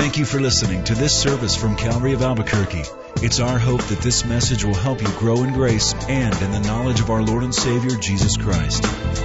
Thank you for listening to this service from Calvary of Albuquerque. It's our hope that this message will help you grow in grace and in the knowledge of our Lord and Savior, Jesus Christ.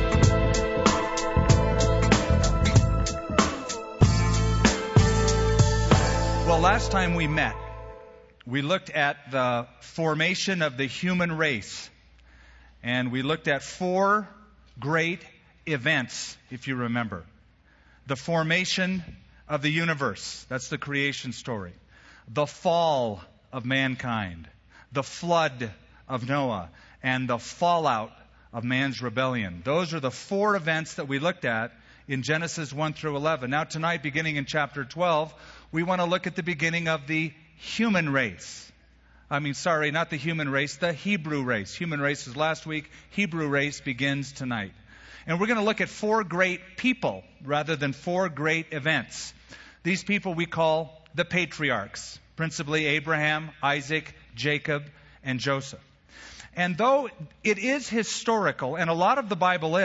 Well, last time we met, we looked at the formation of the human race. And we looked at 4 great events, if you remember. The formation of the universe. That's the creation story. The fall of mankind. The flood of Noah. And the fallout of man's rebellion. Those are the 4 events that we looked at in Genesis 1 through 11. Now tonight, beginning in chapter 12, we want to look at the beginning of the human race. Not the human race, the Hebrew race. Human race was last week. Hebrew race begins tonight. And we're going to look at 4 great people rather than 4 great events. These people we call the patriarchs, principally Abraham, Isaac, Jacob, and Joseph. And though it is historical, and a lot of the Bible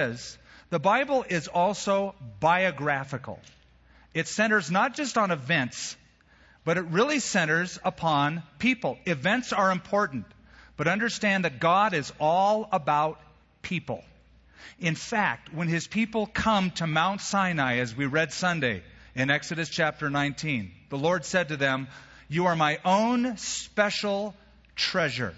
is also biographical. It centers not just on events, but it really centers upon people. Events are important, but understand that God is all about people. In fact, when His people come to Mount Sinai, as we read Sunday in Exodus chapter 19, the Lord said to them, "You are my own special treasure."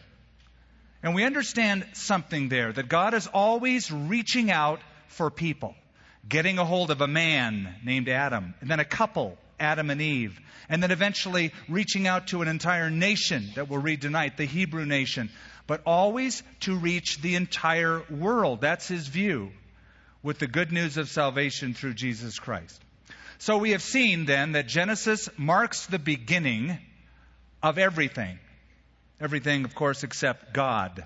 And we understand something there, that God is always reaching out for people, getting a hold of a man named Adam, and then a couple, Adam and Eve, and then eventually reaching out to an entire nation that we'll read tonight, the Hebrew nation, but always to reach the entire world. That's His view, with the good news of salvation through Jesus Christ. So we have seen then that Genesis marks the beginning of everything. Everything, of course, except God.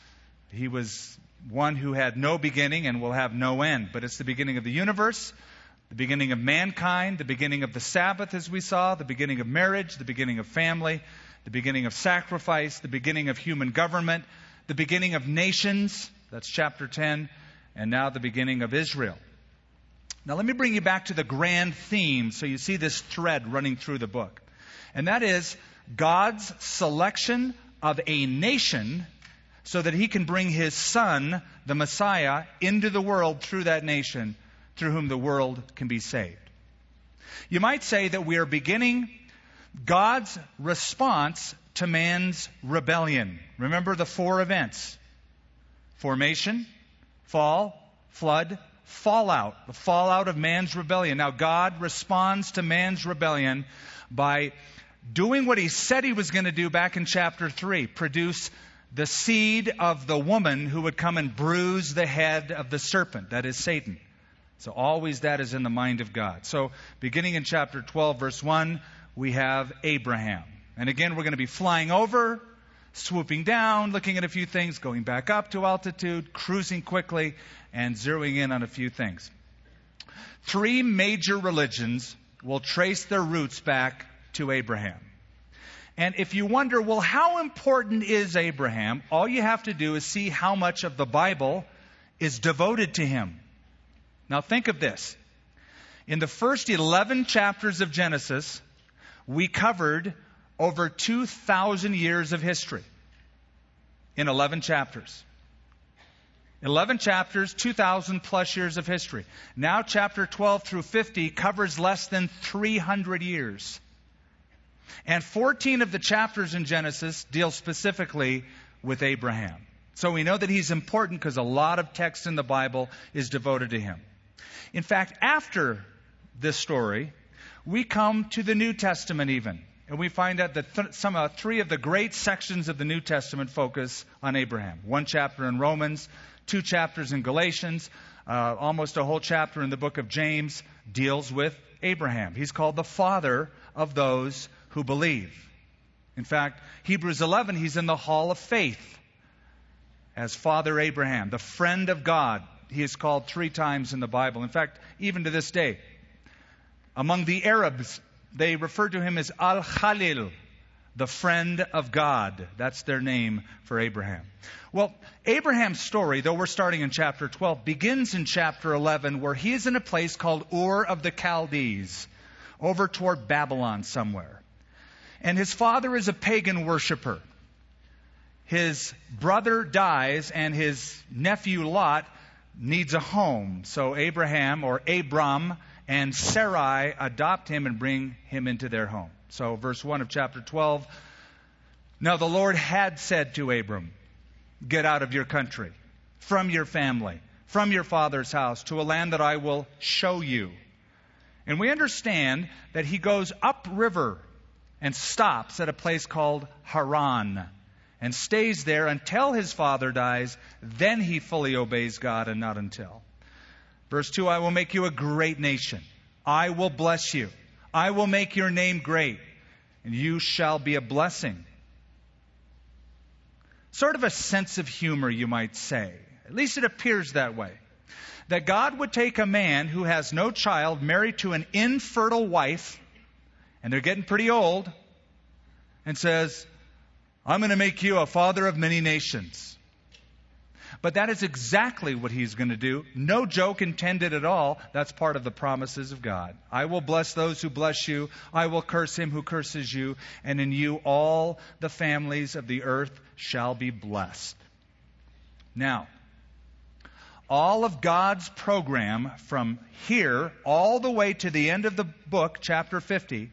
He was one who had no beginning and will have no end. But it's the beginning of the universe, the beginning of mankind, the beginning of the Sabbath, as we saw, the beginning of marriage, the beginning of family, the beginning of sacrifice, the beginning of human government, the beginning of nations, that's chapter 10, and now the beginning of Israel. Now let me bring you back to the grand theme so you see this thread running through the book. And that is God's selection of a nation so that He can bring His Son, the Messiah, into the world through that nation, through whom the world can be saved. You might say that we are beginning God's response to man's rebellion. Remember the 4 events: formation, fall, flood, fallout. The fallout of man's rebellion. Now God responds to man's rebellion by doing what He said He was going to do back in chapter 3. Produce the seed of the woman who would come and bruise the head of the serpent. That is Satan. So always that is in the mind of God. So beginning in chapter 12, verse 1, we have Abraham. And again, we're going to be flying over, swooping down, looking at a few things, going back up to altitude, cruising quickly, and zeroing in on a few things. 3 major religions will trace their roots back to Abraham. And if you wonder, well, how important is Abraham? All you have to do is see how much of the Bible is devoted to him. Now think of this. In the first 11 chapters of Genesis, we covered over 2,000 years of history in 11 chapters. 11 chapters, 2,000 plus years of history. Now chapter 12 through 50 covers less than 300 years. And 14 of the chapters in Genesis deal specifically with Abraham. So we know that he's important because a lot of text in the Bible is devoted to him. In fact, after this story, we come to the New Testament even. And we find out that 3 of the great sections of the New Testament focus on Abraham. 1 chapter in Romans, 2 chapters in Galatians, almost a whole chapter in the book of James deals with Abraham. He's called the father of those who believe. In fact, Hebrews 11, he's in the hall of faith as Father Abraham, the friend of God. He is called 3 times in the Bible. In fact, even to this day, among the Arabs, they refer to him as Al-Khalil, the friend of God. That's their name for Abraham. Well, Abraham's story, though we're starting in chapter 12, begins in chapter 11, where he is in a place called Ur of the Chaldees. over toward Babylon somewhere. And his father is a pagan worshiper. His brother dies, and his nephew Lot needs a home. So Abraham, or Abram, and Sarai adopt him and bring him into their home. So verse 1 of chapter 12, now the Lord had said to Abram, get out of your country, from your family, from your father's house, to a land that I will show you. And we understand that he goes upriver and stops at a place called Haran and stays there until his father dies. Then he fully obeys God, and not until. Verse 2, I will make you a great nation. I will bless you. I will make your name great, and you shall be a blessing. Sort of a sense of humor, you might say. At least it appears that way. That God would take a man who has no child, married to an infertile wife, and they're getting pretty old, and says, I'm going to make you a father of many nations. But that is exactly what he's going to do. No joke intended at all. That's part of the promises of God. I will bless those who bless you. I will curse him who curses you. And in you all the families of the earth shall be blessed. Now, all of God's program from here all the way to the end of the book, chapter 50,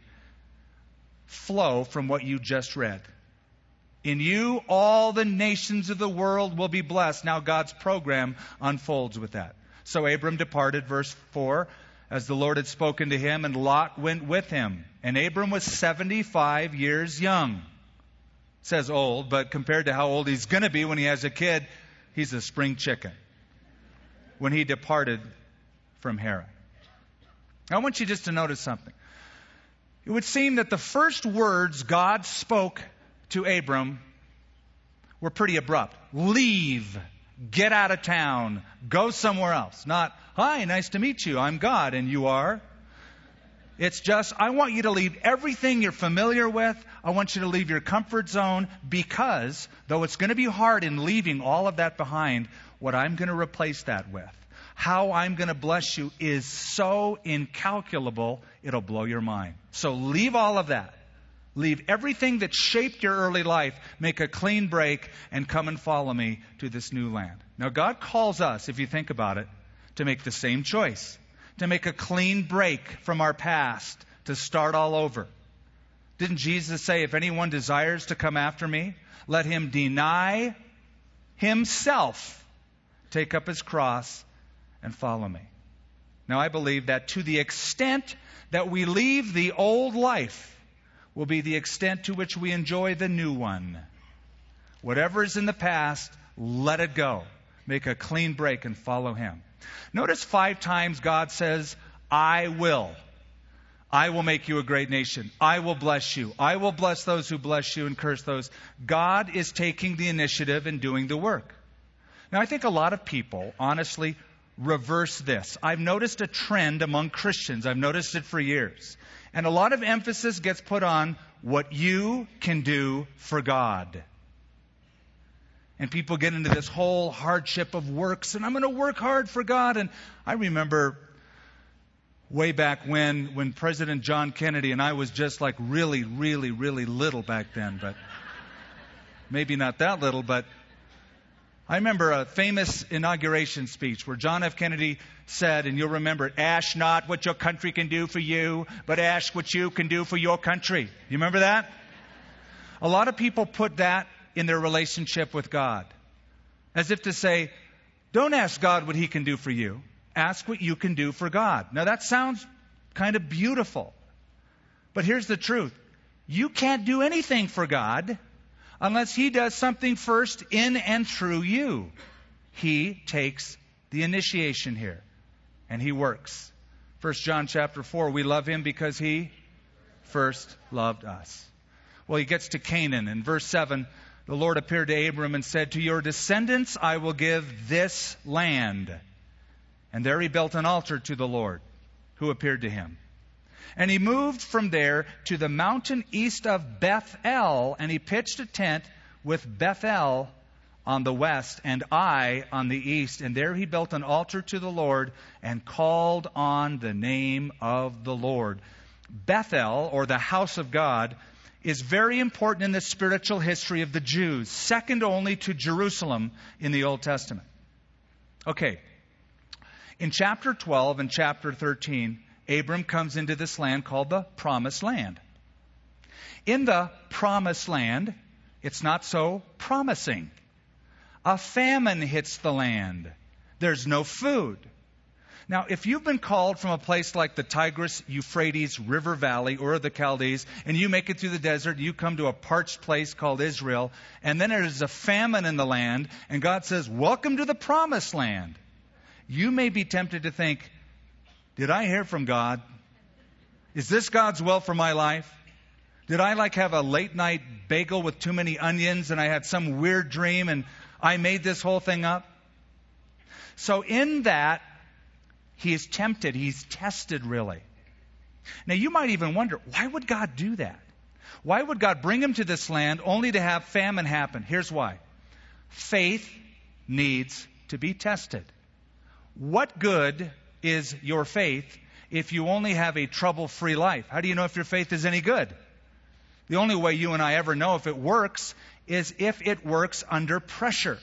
flow from what you just read. In you, all the nations of the world will be blessed. Now God's program unfolds with that. So Abram departed, verse 4, as the Lord had spoken to him, and Lot went with him. And Abram was 75 years young. It says old, but compared to how old he's going to be when he has a kid, he's a spring chicken. When he departed from Haran. I want you just to notice something. It would seem that the first words God spoke to Abram were pretty abrupt. Leave. Get out of town. Go somewhere else. Not, hi, nice to meet you. I'm God and you are. It's just, I want you to leave everything you're familiar with. I want you to leave your comfort zone, because, though it's going to be hard in leaving all of that behind, what I'm going to replace that with, how I'm going to bless you, is so incalculable, it'll blow your mind. So leave all of that. Leave everything that shaped your early life, make a clean break, and come and follow me to this new land. Now, God calls us, if you think about it, to make the same choice, to make a clean break from our past, to start all over. Didn't Jesus say, if anyone desires to come after me, let him deny himself, take up his cross, and follow me? Now, I believe that to the extent that we leave the old life will be the extent to which we enjoy the new one. Whatever is in the past, let it go. Make a clean break and follow him. Notice 5 times God says, I will. I will make you a great nation. I will bless you. I will bless those who bless you and curse those. God is taking the initiative and doing the work. Now, I think a lot of people, honestly, reverse this. I've noticed a trend among Christians. I've noticed it for years. And a lot of emphasis gets put on what you can do for God. And people get into this whole hardship of works, and I'm going to work hard for God. And I remember way back when President John Kennedy, and I was just like really, really, really little back then, but maybe not that little, but I remember a famous inauguration speech where John F. Kennedy said, and you'll remember it, ask not what your country can do for you, but ask what you can do for your country. You remember that? A lot of people put that in their relationship with God, as if to say, don't ask God what he can do for you. Ask what you can do for God. Now that sounds kind of beautiful, but here's the truth. You can't do anything for God unless he does something first in and through you. He takes the initiation here, and he works. 1 John chapter 4, we love him because he first loved us. Well, he gets to Canaan. In verse 7, the Lord appeared to Abram and said, to your descendants I will give this land. And there he built an altar to the Lord, who appeared to him. And he moved from there to the mountain east of Bethel, and he pitched a tent with Bethel on the west and Ai on the east. And there he built an altar to the Lord and called on the name of the Lord. Bethel, or the house of God, is very important in the spiritual history of the Jews, second only to Jerusalem in the Old Testament. Okay, in chapter 12 and chapter 13, Abram comes into this land called the Promised Land. In the Promised Land, it's not so promising. A famine hits the land. There's no food. Now, if you've been called from a place like the Tigris, Euphrates River Valley, or the Chaldees, and you make it through the desert, you come to a parched place called Israel, and then there's a famine in the land, and God says, welcome to the Promised Land. You may be tempted to think, did I hear from God? Is this God's will for my life? Did I have a late night bagel with too many onions and I had some weird dream and I made this whole thing up? So in that, he is tempted. He's tested, really. Now, you might even wonder, why would God do that? Why would God bring him to this land only to have famine happen? Here's why. Faith needs to be tested. What good is your faith if you only have a trouble-free life? How do you know if your faith is any good? The only way you and I ever know if it works is if it works under pressure.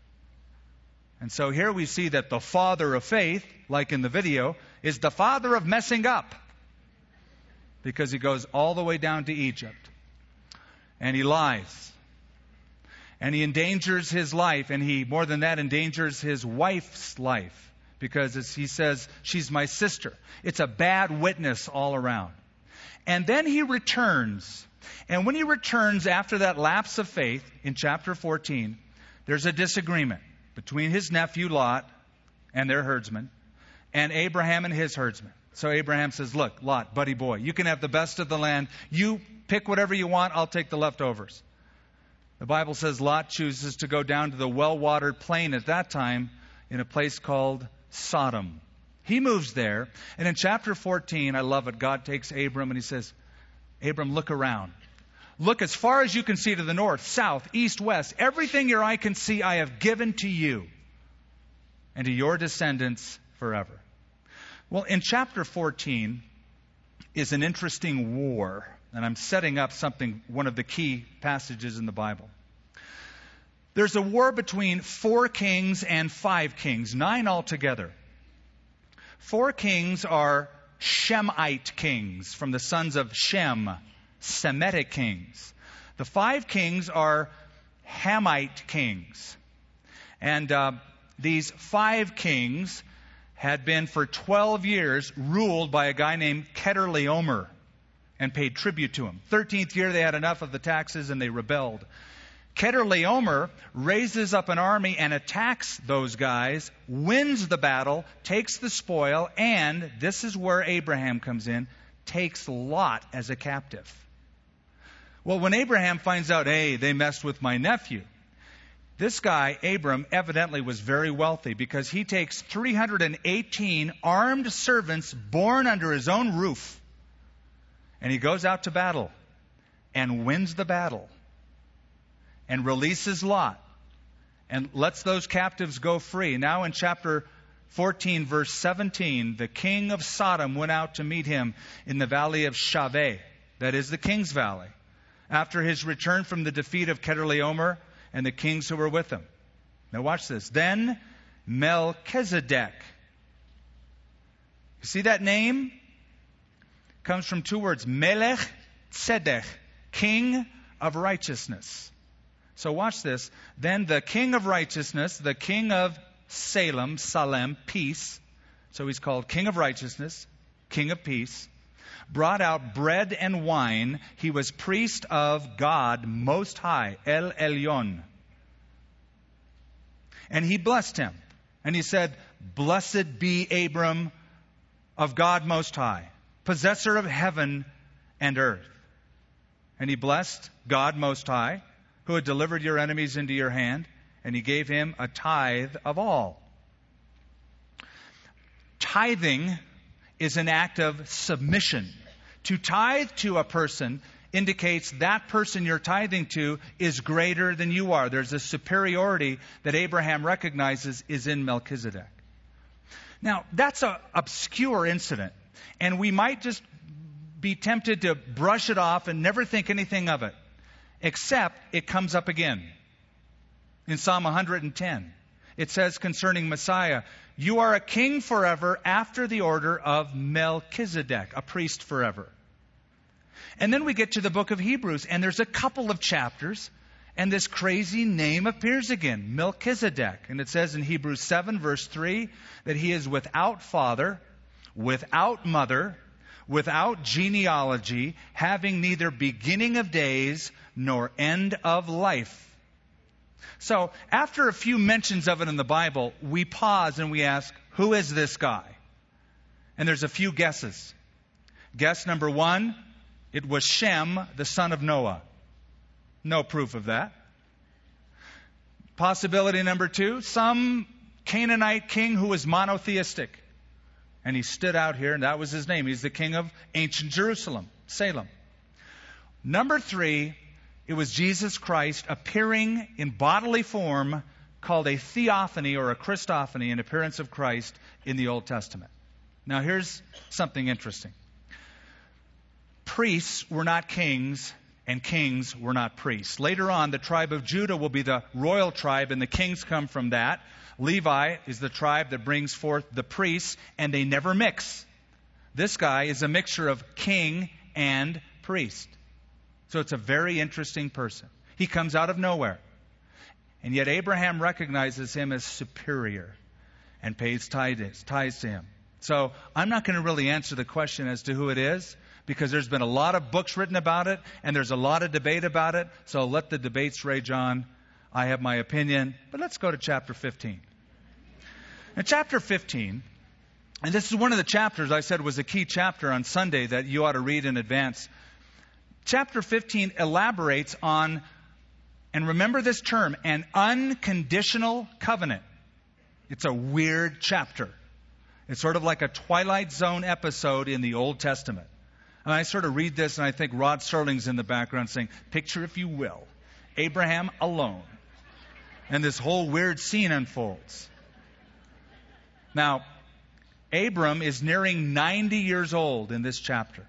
And so here we see that the father of faith, like in the video, is the father of messing up. Because he goes all the way down to Egypt. And he lies. And he endangers his life. And he, more than that, endangers his wife's life. Because as he says, she's my sister. It's a bad witness all around. And then he returns. And when he returns after that lapse of faith, in chapter 14, there's a disagreement between his nephew Lot and their herdsmen, and Abraham and his herdsmen. So Abraham says, look, Lot, buddy boy, you can have the best of the land. You pick whatever you want, I'll take the leftovers. The Bible says Lot chooses to go down to the well-watered plain at that time in a place called Sodom. He moves there, and in chapter 14, I love it, God takes Abram and he says, Abram, look around. Look as far as you can see to the north, south, east, west. Everything your eye can see I have given to you and to your descendants forever. Well, in chapter 14 is an interesting war. And I'm setting up one of the key passages in the Bible. There's a war between 4 kings and 5 kings, 9 altogether. 4 kings are Shemite kings from the sons of Shem, Semitic kings. The 5 kings are Hamite kings. And these 5 kings had been for 12 years ruled by a guy named Chedorlaomer and paid tribute to him. 13th year they had enough of the taxes and they rebelled. Chedorlaomer raises up an army and attacks those guys, wins the battle, takes the spoil, and this is where Abraham comes in, takes Lot as a captive. Well, when Abraham finds out, hey, they messed with my nephew, this guy, Abram, evidently was very wealthy because he takes 318 armed servants born under his own roof, and he goes out to battle and wins the battle and releases Lot and lets those captives go free. Now in chapter 14, verse 17, the king of Sodom went out to meet him in the valley of Shaveh, that is the king's valley, after his return from the defeat of Chedorlaomer and the kings who were with him. Now watch this. Then Melchizedek. You see that name? Comes from 2 words. Melech Tzedek, king of righteousness. So watch this. Then the king of righteousness, the king of Salem, peace. So he's called king of righteousness, king of peace. Brought out bread and wine. He was priest of God Most High, El Elyon. And he blessed him. And he said, blessed be Abram of God Most High, possessor of heaven and earth. And he blessed God Most High, who had delivered your enemies into your hand, and he gave him a tithe of all. Tithing is an act of submission. To tithe to a person indicates that person you're tithing to is greater than you are. There's a superiority that Abraham recognizes is in Melchizedek. Now, that's an obscure incident, and we might just be tempted to brush it off and never think anything of it, except it comes up again. In Psalm 110, it says concerning Messiah, "You are a king forever after the order of Melchizedek," a priest forever. And then we get to the book of Hebrews, and there's a couple of chapters, and this crazy name appears again, Melchizedek. And it says in Hebrews 7, verse 3, that he is without father, without mother, without genealogy, having neither beginning of days nor end of life. So, after a few mentions of it in the Bible, we pause and we ask, who is this guy? And there's a few guesses. Guess number one, it was Shem, the son of Noah. No proof of that. Possibility number two, some Canaanite king who was monotheistic. And he stood out here, and that was his name. He's the king of ancient Jerusalem, Salem. Number three, it was Jesus Christ appearing in bodily form, called a theophany or a Christophany, an appearance of Christ in the Old Testament. Now here's something interesting. Priests were not kings, and kings were not priests. Later on, the tribe of Judah will be the royal tribe, and the kings come from that. Levi is the tribe that brings forth the priests, and they never mix. This guy is a mixture of king and priest. So it's a very interesting person. He comes out of nowhere. And yet Abraham recognizes him as superior and pays tithes to him. So I'm not going to really answer the question as to who it is, because there's been a lot of books written about it, and there's a lot of debate about it. So let the debates rage on. I have my opinion. But let's go to chapter 15. In chapter 15, and this is one of the chapters I said was a key chapter on Sunday that you ought to read in advance. Chapter 15 elaborates on, and remember this term, an unconditional covenant. It's a weird chapter. It's sort of like a Twilight Zone episode in the Old Testament. And I sort of read this and I think Rod Serling's in the background saying, picture if you will, Abraham alone. And this whole weird scene unfolds. Now, Abram is nearing 90 years old in this chapter.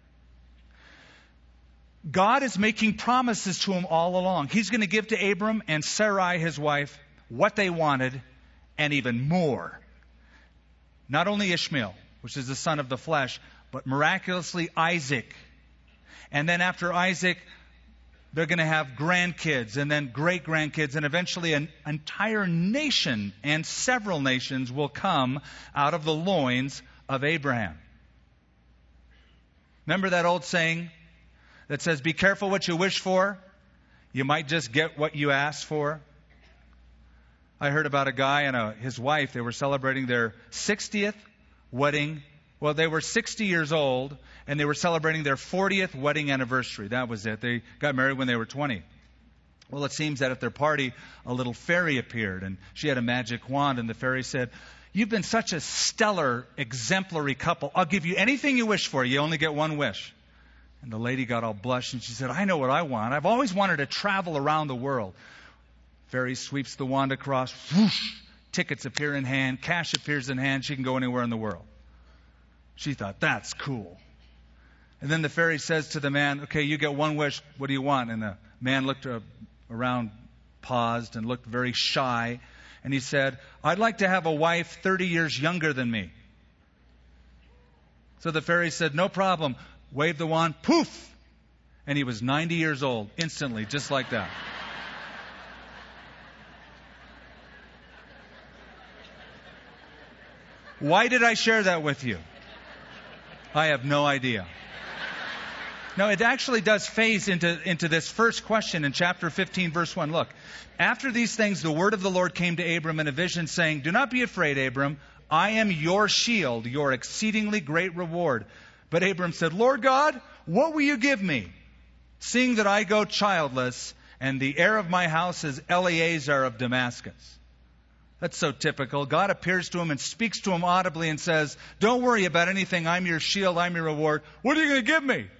God is making promises to him all along. He's going to give to Abram and Sarai, his wife, what they wanted and even more. Not only Ishmael, which is the son of the flesh, but miraculously Isaac. And then after Isaac, they're going to have grandkids and then great-grandkids, and eventually an entire nation and several nations will come out of the loins of Abraham. Remember that old saying that says, be careful what you wish for. You might just get what you ask for. I heard about a guy and his wife. They were celebrating their 60th wedding. Well, they were 60 years old, and they were celebrating their 40th wedding anniversary. That was it. They got married when they were 20. Well, it seems that at their party, a little fairy appeared, and she had a magic wand, and the fairy said, you've been such a stellar, exemplary couple. I'll give you anything you wish for. You only get one wish. And the lady got all blushed, and she said, I know what I want. I've always wanted to travel around the world. Fairy sweeps the wand across. Whoosh! Tickets appear in hand. Cash appears in hand. She can go anywhere in the world. She thought, that's cool. And then the fairy says to the man, okay, you get one wish. What do you want? And the man looked around, paused, and looked very shy. And he said, I'd like to have a wife 30 years younger than me. So the fairy said, no problem. Waved the wand. Poof! And he was 90 years old instantly, just like that. Why did I share that with you? I have no idea. No, it actually does phase into this first question in chapter 15, verse 1. Look, after these things, the word of the Lord came to Abram in a vision, saying, do not be afraid, Abram. I am your shield, your exceedingly great reward. But Abram said, Lord God, what will you give me, seeing that I go childless, and the heir of my house is Eleazar of Damascus? That's so typical. God appears to him and speaks to him audibly and says, don't worry about anything. I'm your shield. I'm your reward. What are you going to give me?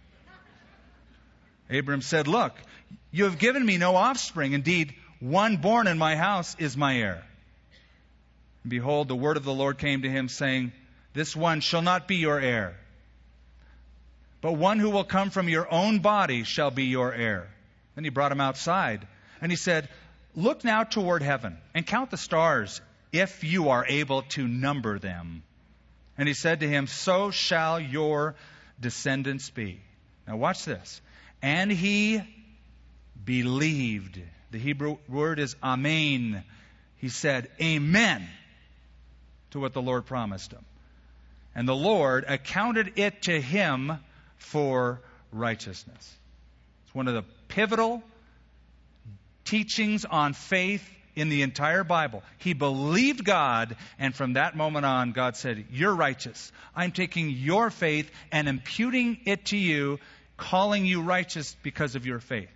Abram said, look, you have given me no offspring. Indeed, one born in my house is my heir. And behold, the word of the Lord came to him, saying, this one shall not be your heir. but one who will come from your own body shall be your heir. Then he brought him outside, and he said, look now toward heaven, and count the stars, if you are able to number them. And he said to him, so shall your descendants be. Now watch this. And he believed. The Hebrew word is amen. He said, amen, to what the Lord promised him. And the Lord accounted it to him for righteousness. It's one of the pivotal teachings on faith in the entire Bible. He believed God, and from that moment on, God said, you're righteous. I'm taking your faith and imputing it to you, calling you righteous because of your faith.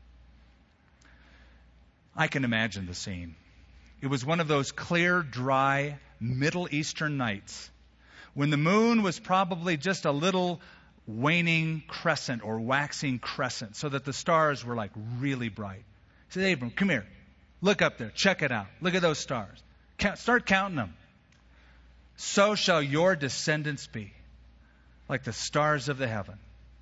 I can imagine the scene. It was one of those clear, dry, Middle Eastern nights when the moon was probably just a little waning crescent or waxing crescent, so that the stars were like really bright. He said, Abram, come here. Look up there. Check it out. Look at those stars. Start counting them. So shall your descendants be, like the stars of the heaven.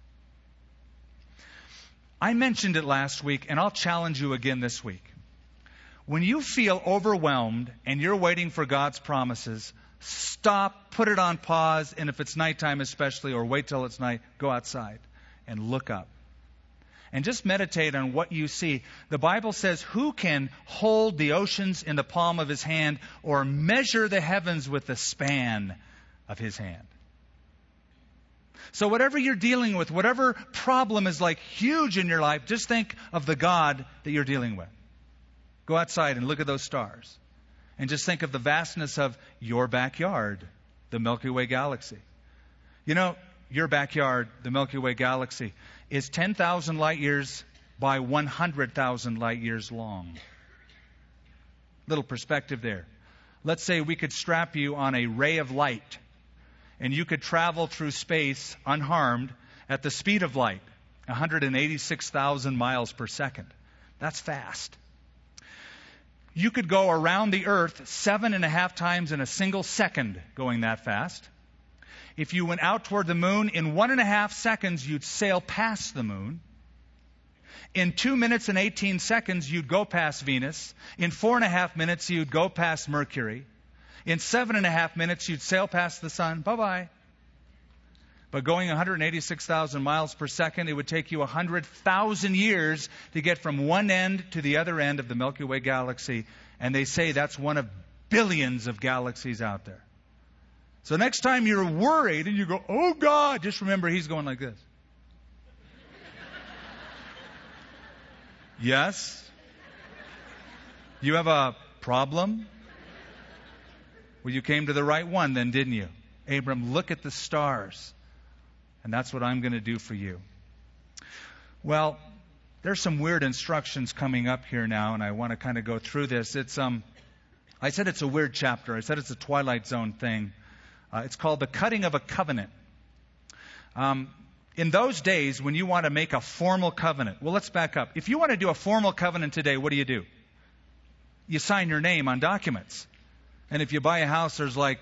I mentioned it last week, and I'll challenge you again this week. When you feel overwhelmed and you're waiting for God's promises, stop, put it on pause, and if it's nighttime especially, or wait till it's night, go outside and look up. And just meditate on what you see. The Bible says, who can hold the oceans in the palm of his hand or measure the heavens with the span of his hand? So whatever you're dealing with, whatever problem is like huge in your life, just think of the God that you're dealing with. Go outside and look at those stars. And just think of the vastness of your backyard, the Milky Way galaxy. You know, your backyard, the Milky Way galaxy, is 10,000 light years by 100,000 light years long. Little perspective there. Let's say we could strap you on a ray of light, and you could travel through space unharmed at the speed of light, 186,000 miles per second. That's fast. You could go around the earth 7.5 times in a single second going that fast. If you went out toward the moon, in 1.5 seconds, you'd sail past the moon. In 2 minutes and 18 seconds, you'd go past Venus. In 4.5 minutes, you'd go past Mercury. In 7.5 minutes, you'd sail past the sun. Bye-bye. But going 186,000 miles per second, it would take you 100,000 years to get from one end to the other end of the Milky Way galaxy. And they say that's one of billions of galaxies out there. So next time you're worried and you go, oh God, just remember he's going like this. Yes? You have a problem? Well, you came to the right one then, didn't you? Abram, look at the stars. And that's what I'm going to do for you. Well, there's some weird instructions coming up here now, and I want to kind of go through this. I said it's a weird chapter. I said it's a Twilight Zone thing. It's called the cutting of a covenant. In those days, when you want to make a formal covenant, well, let's back up. If you want to do a formal covenant today, what do? You sign your name on documents. And if you buy a house, there's like,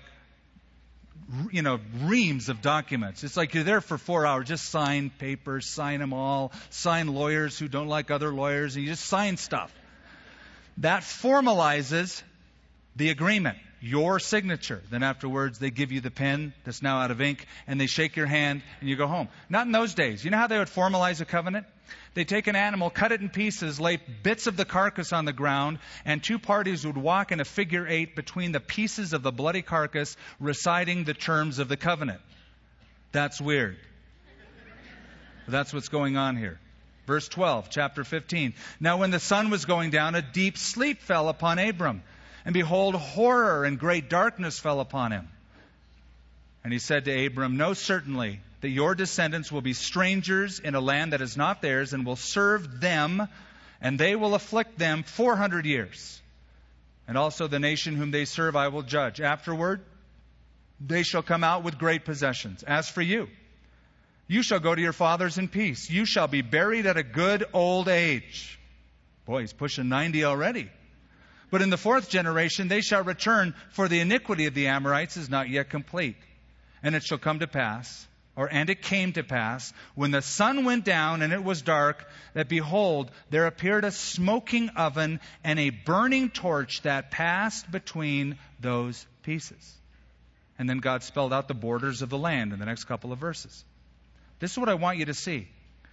reams of documents. It's like you're there for 4 hours. Just sign papers, sign them all, sign lawyers who don't like other lawyers, and you just sign stuff. That formalizes the agreement, your signature. Then afterwards, they give you the pen that's now out of ink, and they shake your hand, and you go home. Not in those days. You know how they would formalize a covenant? They take an animal, cut it in pieces, lay bits of the carcass on the ground, and two parties would walk in a figure 8 between the pieces of the bloody carcass, reciting the terms of the covenant. That's weird. That's what's going on here. Verse 12, chapter 15. Now when the sun was going down, a deep sleep fell upon Abram. And behold, horror and great darkness fell upon him. And he said to Abram, know certainly that your descendants will be strangers in a land that is not theirs, and will serve them, and they will afflict them 400 years. And also the nation whom they serve I will judge. Afterward, they shall come out with great possessions. As for you, you shall go to your fathers in peace. You shall be buried at a good old age. Boy, he's pushing 90 already. But in the 4th generation they shall return, for the iniquity of the Amorites is not yet complete. And it shall come to pass And it came to pass, when the sun went down and it was dark, that behold, there appeared a smoking oven and a burning torch that passed between those pieces. And then God spelled out the borders of the land in the next couple of verses. This is what I want you to see.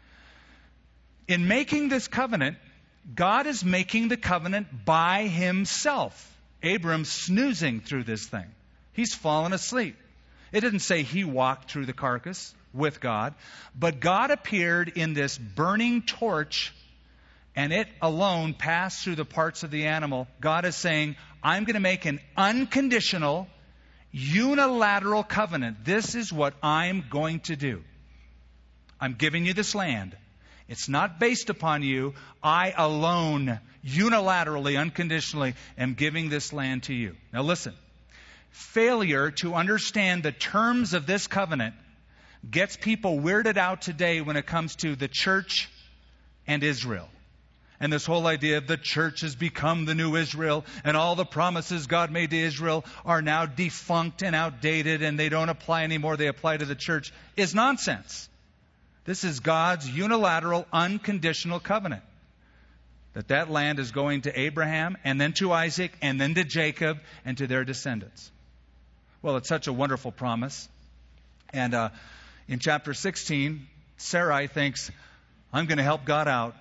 In making this covenant, God is making the covenant by himself. Abram's snoozing through this thing. He's fallen asleep. It didn't say he walked through the carcass with God, but God appeared in this burning torch, and it alone passed through the parts of the animal. God is saying, I'm going to make an unconditional, unilateral covenant. This is what I'm going to do. I'm giving you this land. It's not based upon you. I alone, unilaterally, unconditionally, am giving this land to you. Now listen. Failure to understand the terms of this covenant gets people weirded out today when it comes to the church and Israel. And this whole idea of the church has become the new Israel, and all the promises God made to Israel are now defunct and outdated, and they don't apply anymore, they apply to the church, is nonsense. This is God's unilateral, unconditional covenant. That land is going to Abraham, and then to Isaac, and then to Jacob, and to their descendants. Well, it's such a wonderful promise. And in chapter 16, Sarai thinks, I'm going to help God out.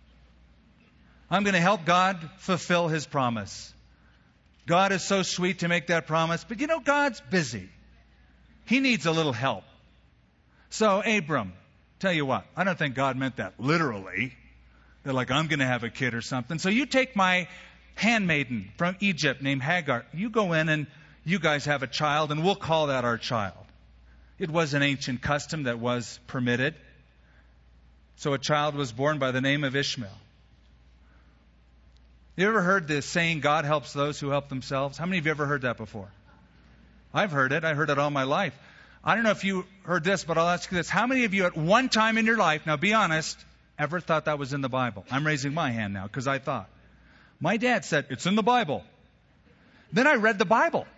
I'm going to help God fulfill his promise. God is so sweet to make that promise, but you know, God's busy. He needs a little help. So, Abram, tell you what, I don't think God meant that literally. They're like, I'm going to have a kid or something. So you take my handmaiden from Egypt named Hagar. You go in and you guys have a child, and we'll call that our child. It was an ancient custom that was permitted. So a child was born by the name of Ishmael. You ever heard the saying, God helps those who help themselves? How many of you ever heard that before? I've heard it. I heard it all my life. I don't know if you heard this, but I'll ask you this. How many of you at one time in your life, now be honest, ever thought that was in the Bible? I'm raising my hand now because I thought. My dad said, it's in the Bible. Then I read the Bible.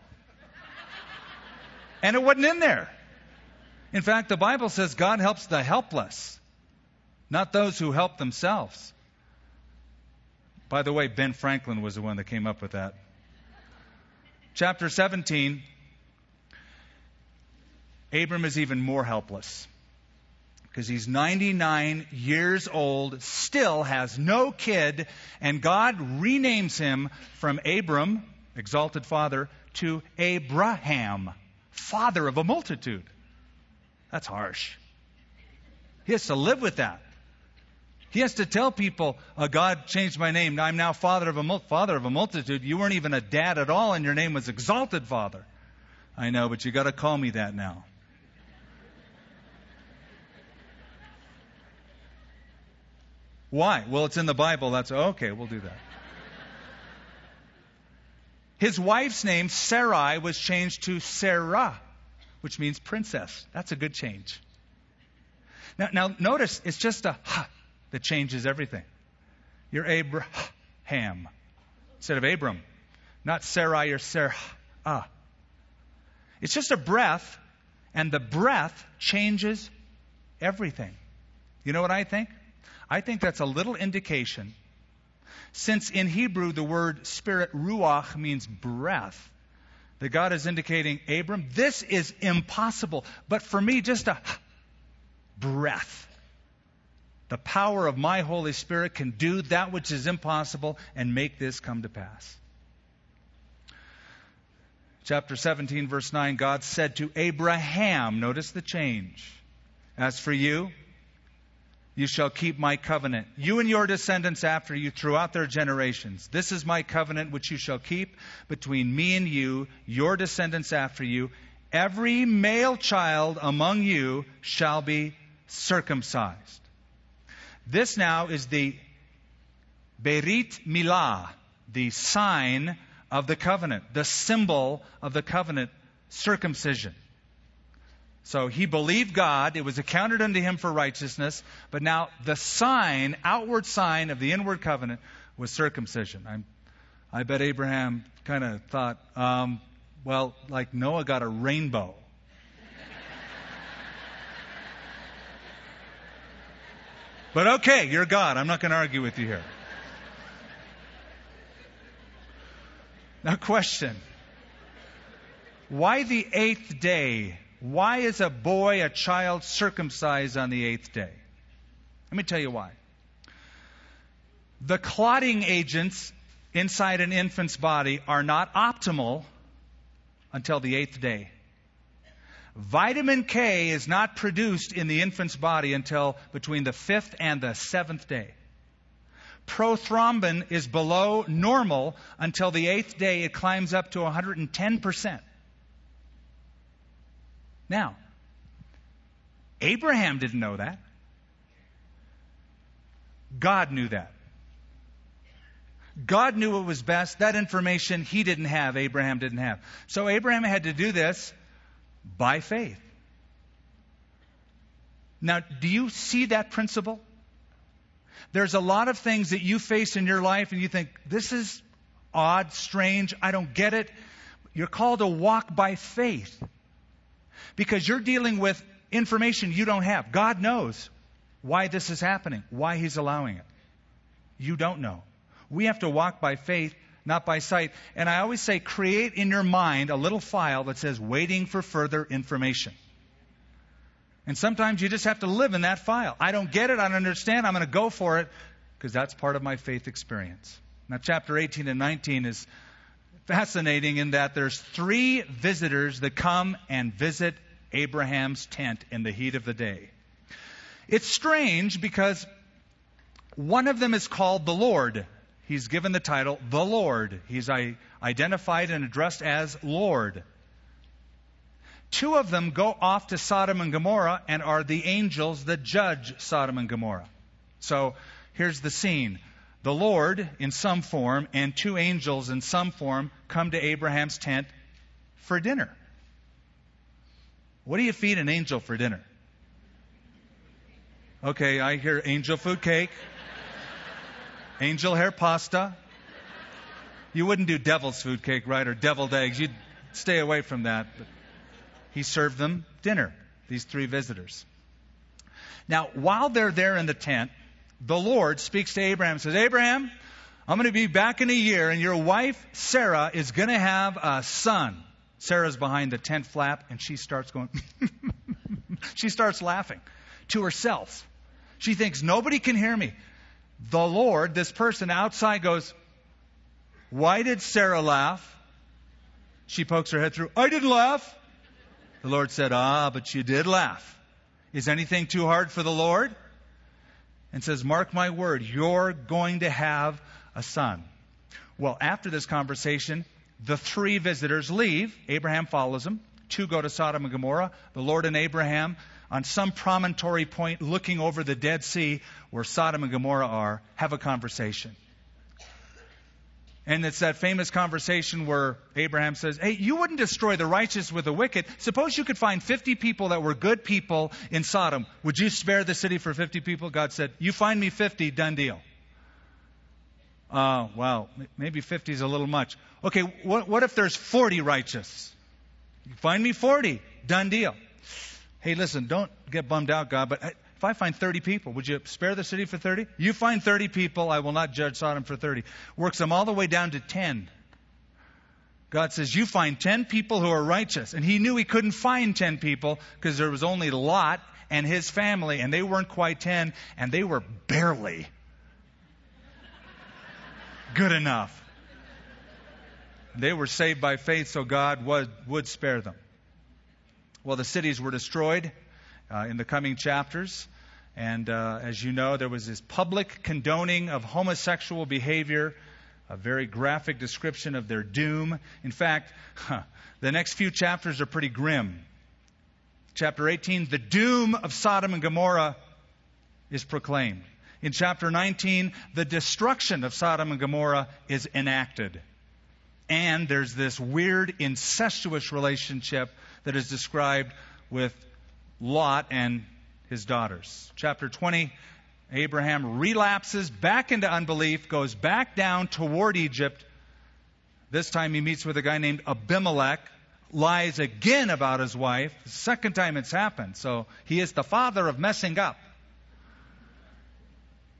And it wasn't in there. In fact, the Bible says God helps the helpless, not those who help themselves. By the way, Ben Franklin was the one that came up with that. Chapter 17, Abram is even more helpless because he's 99 years old, still has no kid, and God renames him from Abram, exalted father, to Abraham, father of a multitude. That's harsh. He has to live with that. He has to tell people, God changed my name. I'm now father of a multitude. You weren't even a dad at all, and your name was exalted father. I know, but you got to call me that now. Why? Well, it's in the Bible. That's okay. We'll do that. His wife's name, Sarai, was changed to Sarah, which means princess. That's a good change. Now notice, it's just a ha that changes everything. You're Abraham instead of Abram. Not Sarai or Sarah. It's just a breath, and the breath changes everything. You know what I think? I think that's a little indication. Since in Hebrew the word spirit, ruach, means breath, that God is indicating, Abram, this is impossible. But for me, just a breath. The power of my Holy Spirit can do that which is impossible and make this come to pass. Chapter 17, verse 9, God said to Abraham, notice the change. As for you, you shall keep my covenant, you and your descendants after you throughout their generations. This is my covenant which you shall keep between me and you, your descendants after you. Every male child among you shall be circumcised. This now is the Berit Milah, the sign of the covenant, the symbol of the covenant, circumcision. So he believed God, it was accounted unto him for righteousness, but now the sign, outward sign of the inward covenant was circumcision. I bet Abraham kind of thought, like Noah got a rainbow. But okay, you're God. I'm not going to argue with you here. Now, question. Why the 8th day? Why is a child circumcised on the 8th day? Let me tell you why. The clotting agents inside an infant's body are not optimal until the 8th day. Vitamin K is not produced in the infant's body until between the 5th and the 7th day. Prothrombin is below normal until the 8th day. It climbs up to 110%. Now, Abraham didn't know that. God knew that. God knew what was best. That information he didn't have, Abraham didn't have. So Abraham had to do this by faith. Now, do you see that principle? There's a lot of things that you face in your life and you think, this is odd, strange, I don't get it. You're called to walk by faith because you're dealing with information you don't have. God knows why this is happening, why He's allowing it. You don't know. We have to walk by faith, not by sight. And I always say, create in your mind a little file that says, waiting for further information. And sometimes you just have to live in that file. I don't get it, I don't understand, I'm going to go for it, because that's part of my faith experience. Now, chapter 18 and 19 is fascinating in that there's 3 visitors that come and visit Abraham's tent in the heat of the day. It's strange because one of them is called the Lord. He's given the title, the Lord. He's identified and addressed as Lord. 2 of them go off to Sodom and Gomorrah and are the angels that judge Sodom and Gomorrah. So here's the scene. The Lord in some form and 2 angels in some form come to Abraham's tent for dinner. What do you feed an angel for dinner? Okay, I hear angel food cake, angel hair pasta. You wouldn't do devil's food cake, right, or deviled eggs. You'd stay away from that. But he served them dinner, these 3 visitors. Now, while they're there in the tent, the Lord speaks to Abraham and says, Abraham, I'm going to be back in a year, and your wife, Sarah, is going to have a son. Sarah's behind the tent flap, and she starts going, she starts laughing to herself. She thinks, nobody can hear me. The Lord, this person outside, goes, why did Sarah laugh? She pokes her head through, I didn't laugh. The Lord said, but you did laugh. Is anything too hard for the Lord? And says, mark my word, you're going to have a son. Well, after this conversation, the 3 visitors leave. Abraham follows them. 2 go to Sodom and Gomorrah. The Lord and Abraham, on some promontory point looking over the Dead Sea where Sodom and Gomorrah are, have a conversation. And it's that famous conversation where Abraham says, hey, you wouldn't destroy the righteous with the wicked. Suppose you could find 50 people that were good people in Sodom. Would you spare the city for 50 people? God said, you find me 50, done deal. Well, maybe 50 is a little much. Okay, what if there's 40 righteous? You find me 40, done deal. Hey, listen, don't get bummed out, God, but if I find 30 people, would you spare the city for 30? You find 30 people, I will not judge Sodom for 30. Works them all the way down to 10. God says, you find 10 people who are righteous. And he knew he couldn't find 10 people because there was only Lot and his family, and they weren't quite 10, and they were barely good enough. They were saved by faith, so God would spare them. Well, the cities were destroyed in the coming chapters. And as you know, there was this public condoning of homosexual behavior, a very graphic description of their doom. In fact, the next few chapters are pretty grim. Chapter 18, the doom of Sodom and Gomorrah is proclaimed. In chapter 19, the destruction of Sodom and Gomorrah is enacted. And there's this weird incestuous relationship that is described with Lot and his daughters. Chapter 20, Abraham relapses back into unbelief, goes back down toward Egypt. This time he meets with a guy named Abimelech, lies again about his wife. The second time it's happened. So he is the father of messing up.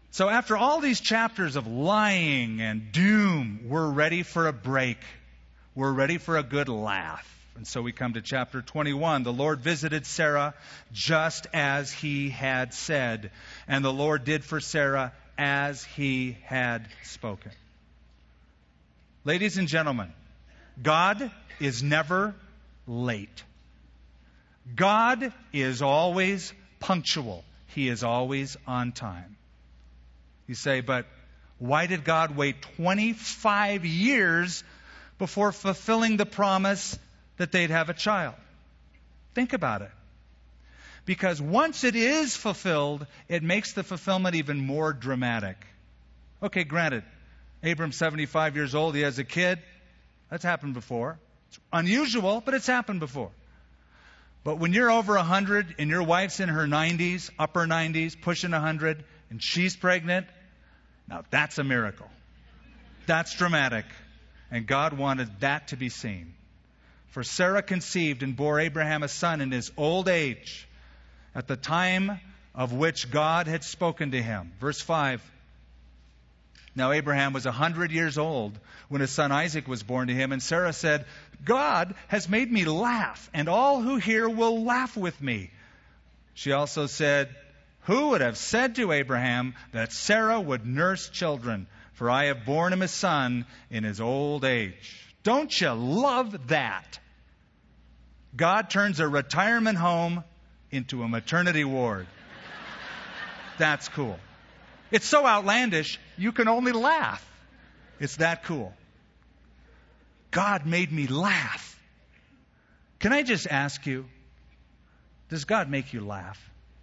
So after all these chapters of lying and doom, we're ready for a break. We're ready for a good laugh. And so we come to chapter 21. The Lord visited Sarah just as he had said, and the Lord did for Sarah as he had spoken. Ladies and gentlemen, God is never late. God is always punctual. He is always on time. You say, but why did God wait 25 years before fulfilling the promise that they'd have a child? Think about it. Because once it is fulfilled, it makes the fulfillment even more dramatic. Okay, granted, Abram's 75 years old, he has a kid. That's happened before. It's unusual, but it's happened before. But when you're over 100 and your wife's in her 90s, upper 90s, pushing 100, and she's pregnant, now that's a miracle. That's dramatic. And God wanted that to be seen. For Sarah conceived and bore Abraham a son in his old age, at the time of which God had spoken to him. Verse 5. Now Abraham was 100 years old when his son Isaac was born to him, and Sarah said, God has made me laugh, and all who hear will laugh with me. She also said, who would have said to Abraham that Sarah would nurse children? For I have borne him a son in his old age. Don't you love that? God turns a retirement home into a maternity ward. That's cool. It's so outlandish, you can only laugh. It's that cool. God made me laugh. Can I just ask you, does God make you laugh?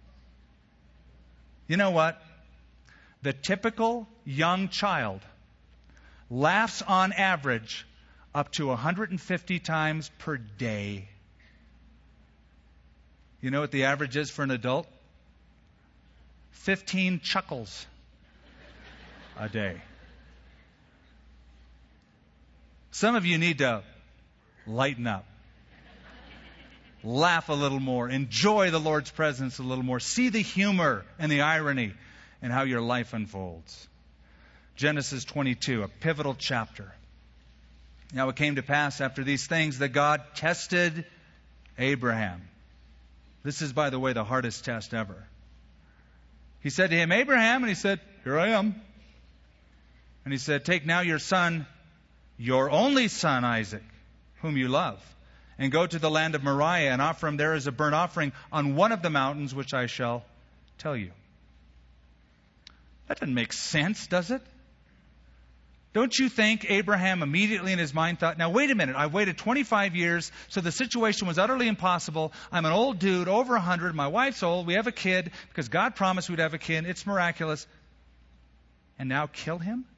You know what? The typical young child laughs on average up to 150 times per day. You know what the average is for an adult? 15 chuckles a day. Some of you need to lighten up. Laugh a little more. Enjoy the Lord's presence a little more. See the humor and the irony in how your life unfolds. Genesis 22, a pivotal chapter. Now it came to pass after these things that God tested Abraham. This is, by the way, the hardest test ever. He said to him, Abraham, and he said, here I am. And he said, take now your son, your only son Isaac, whom you love, and go to the land of Moriah and offer him there as a burnt offering on one of the mountains which I shall tell you. That doesn't make sense, does it? Don't you think Abraham immediately in his mind thought, now wait a minute, I've waited 25 years, so the situation was utterly impossible. I'm an old dude, over 100, my wife's old, we have a kid, because God promised we'd have a kid, it's miraculous. And now kill him?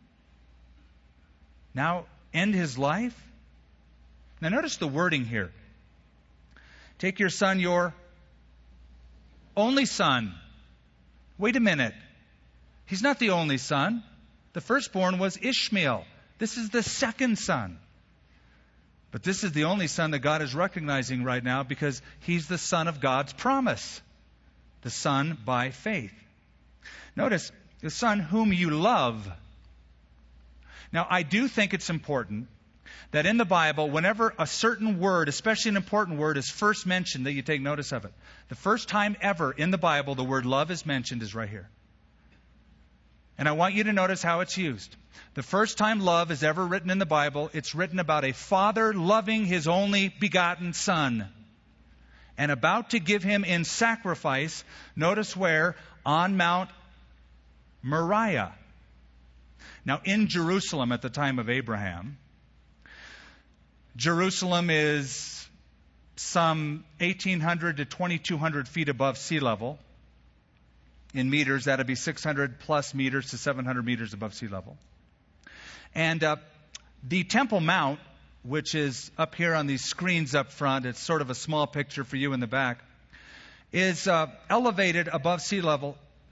Now end his life? Now notice the wording here. Take your son, your only son. Wait a minute. He's not the only son. The firstborn was Ishmael. This is the second son. But this is the only son that God is recognizing right now because he's the son of God's promise. The son by faith. Notice, the son whom you love. Now, I do think it's important that in the Bible, whenever a certain word, especially an important word, is first mentioned, that you take notice of it. The first time ever in the Bible the word love is mentioned is right here. And I want you to notice how it's used. The first time love is ever written in the Bible, it's written about a father loving his only begotten son and about to give him in sacrifice. Notice where? On Mount Moriah. Now, in Jerusalem at the time of Abraham, Jerusalem is some 1,800 to 2,200 feet above sea level. In meters, that would be 600 plus meters to 700 meters above sea level. And the Temple Mount, which is up here on these screens up front, it's sort of a small picture for you in the back, is elevated above sea level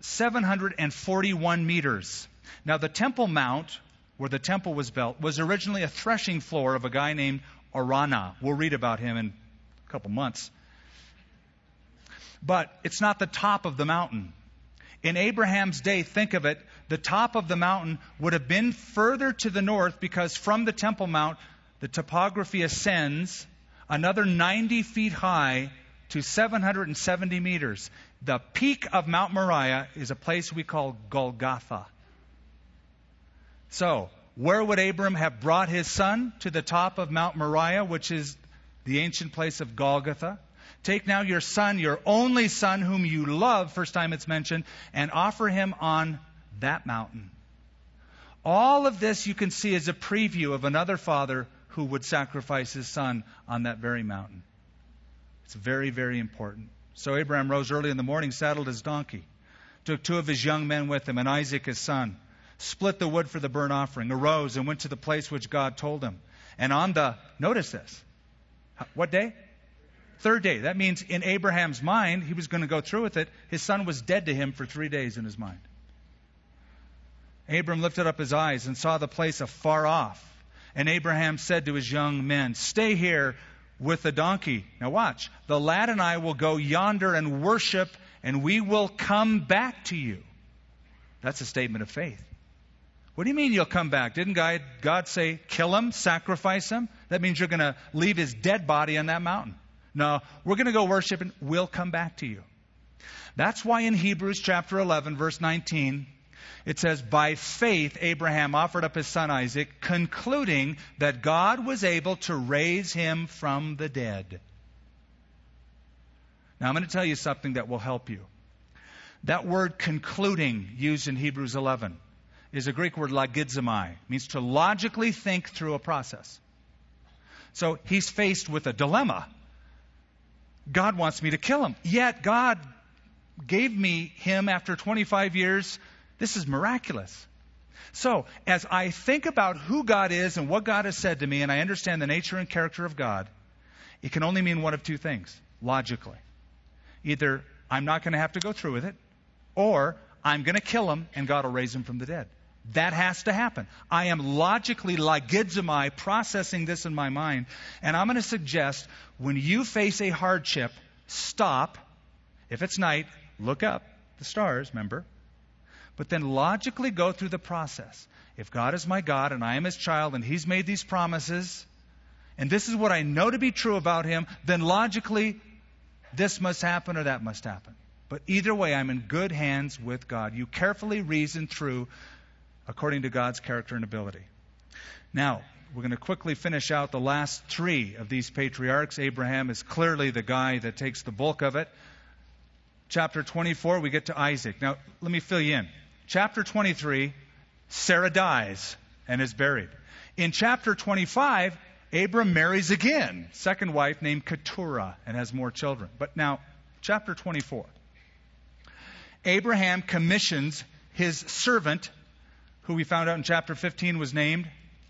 741 meters. Now, the Temple Mount, where the temple was built, was originally a threshing floor of a guy named Araunah. We'll read about him in a couple months. But it's not the top of the mountain. In Abraham's day, think of it, the top of the mountain would have been further to the north because from the Temple Mount, the topography ascends another 90 feet high to 770 meters. The peak of Mount Moriah is a place we call Golgotha. So, where would Abram have brought his son? To the top of Mount Moriah, which is the ancient place of Golgotha. Take now your son, your only son whom you love, first time it's mentioned, and offer him on that mountain. All of this you can see as a preview of another father who would sacrifice his son on that very mountain. It's very, very important. So Abraham rose early in the morning, saddled his donkey, took 2 of his young men with him, and Isaac his son, split the wood for the burnt offering, arose and went to the place which God told him. And on the, notice this, what day? 3rd day. That means in Abraham's mind, he was going to go through with it. His son was dead to him for 3 days in his mind. Abram lifted up his eyes and saw the place afar off. And Abraham said to his young men, "Stay here with the donkey." Now watch. "The lad and I will go yonder and worship, and we will come back to you." That's a statement of faith. What do you mean you'll come back? Didn't God say, kill him, sacrifice him? That means you're going to leave his dead body on that mountain. No, we're going to go worship and we'll come back to you. That's why in Hebrews chapter 11, verse 19, it says, "By faith Abraham offered up his son Isaac, concluding that God was able to raise him from the dead." Now I'm going to tell you something that will help you. That word concluding used in Hebrews 11 is a Greek word logizomai. It means to logically think through a process. So he's faced with a dilemma. God wants me to kill him. Yet God gave me him after 25 years. This is miraculous. So as I think about who God is and what God has said to me, and I understand the nature and character of God, it can only mean one of two things, logically. Either I'm not going to have to go through with it, or I'm going to kill him and God will raise him from the dead. That has to happen. I am logically, logizomai, processing this in my mind. And I'm going to suggest when you face a hardship, stop. If it's night, look up. The stars, remember. But then logically go through the process. If God is my God and I am his child and he's made these promises, and this is what I know to be true about him, then logically this must happen or that must happen. But either way, I'm in good hands with God. You carefully reason through according to God's character and ability. Now, we're going to quickly finish out the last 3 of these patriarchs. Abraham is clearly the guy that takes the bulk of it. Chapter 24, we get to Isaac. Now, let me fill you in. Chapter 23, Sarah dies and is buried. In chapter 25, Abram marries again, second wife named Keturah, and has more children. But now, chapter 24. Abraham commissions his servant, who we found out in chapter 15 was named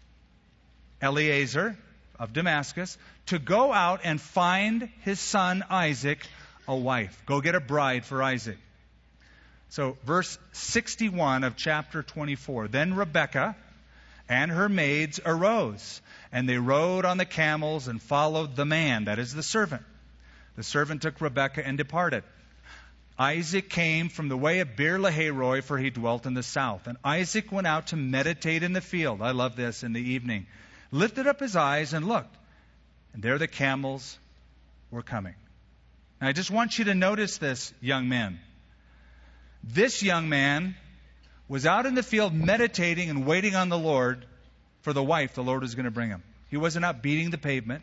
Eliezer of Damascus, to go out and find his son Isaac a wife. Go get a bride for Isaac. So verse 61 of chapter 24. Then Rebekah and her maids arose, and they rode on the camels and followed the man, that is the servant. The servant took Rebekah and departed. Isaac came from the way of Beer-lahai-roi, for he dwelt in the south. And Isaac went out to meditate in the field. I love this, in the evening. Lifted up his eyes and looked. And there the camels were coming. Now, I just want you to notice this, young men. This young man was out in the field meditating and waiting on the Lord for the wife the Lord was going to bring him. He wasn't out beating the pavement,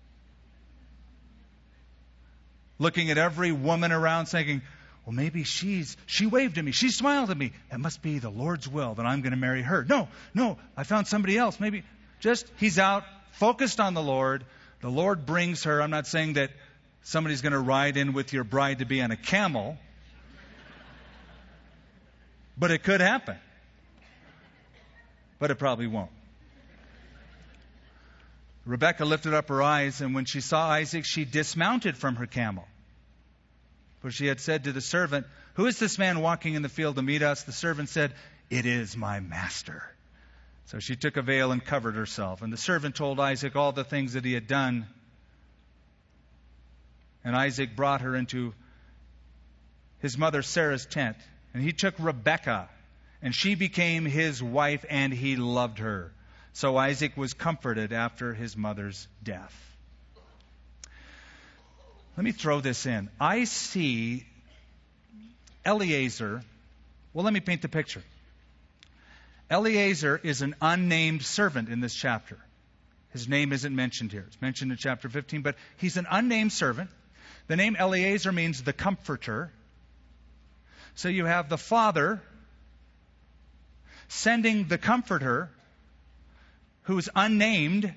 looking at every woman around thinking, well, maybe she waved at me. She smiled at me. That must be the Lord's will that I'm going to marry her. No, I found somebody else. Maybe just he's out focused on the Lord. The Lord brings her. I'm not saying that somebody's going to ride in with your bride to be on a camel. But it could happen. But it probably won't. Rebekah lifted up her eyes, and when she saw Isaac, she dismounted from her camel. For she had said to the servant, "Who is this man walking in the field to meet us?" The servant said, "It is my master." So she took a veil and covered herself. And the servant told Isaac all the things that he had done. And Isaac brought her into his mother Sarah's tent. And he took Rebekah, and she became his wife, and he loved her. So Isaac was comforted after his mother's death. Let me throw this in. I see Eliezer. Well, let me paint the picture. Eliezer is an unnamed servant in this chapter. His name isn't mentioned here. It's mentioned in chapter 15, but he's an unnamed servant. The name Eliezer means the comforter. So you have the father sending the comforter, who's unnamed,